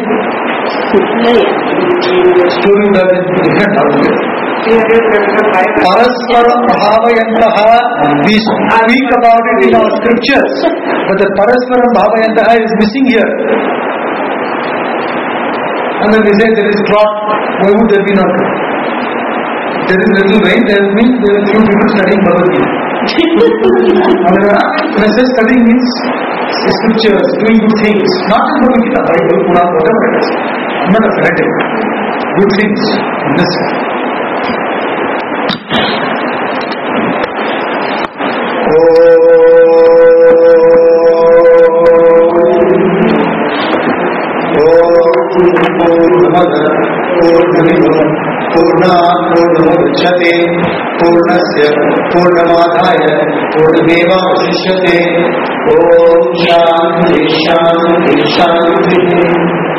story would have been different altogether. Parasparam Bhavayantaha, we speak about it in our scriptures, but the Parasparam Bhavayantaha is missing here. And then we say there is drought, why would there be not? There is little rain, there means there are few people studying Bhagavad Gita. When I say studying means scriptures, doing good things, not in Bhagavad Gita, Bible, Quran, whatever it is. I'm not a fanatic. Good things in this. पूर्णमुदच्यते पूर्णस्य पूर्णमादाय पूर्णमेवावशिष्यते। ओम शांति शांति शांति।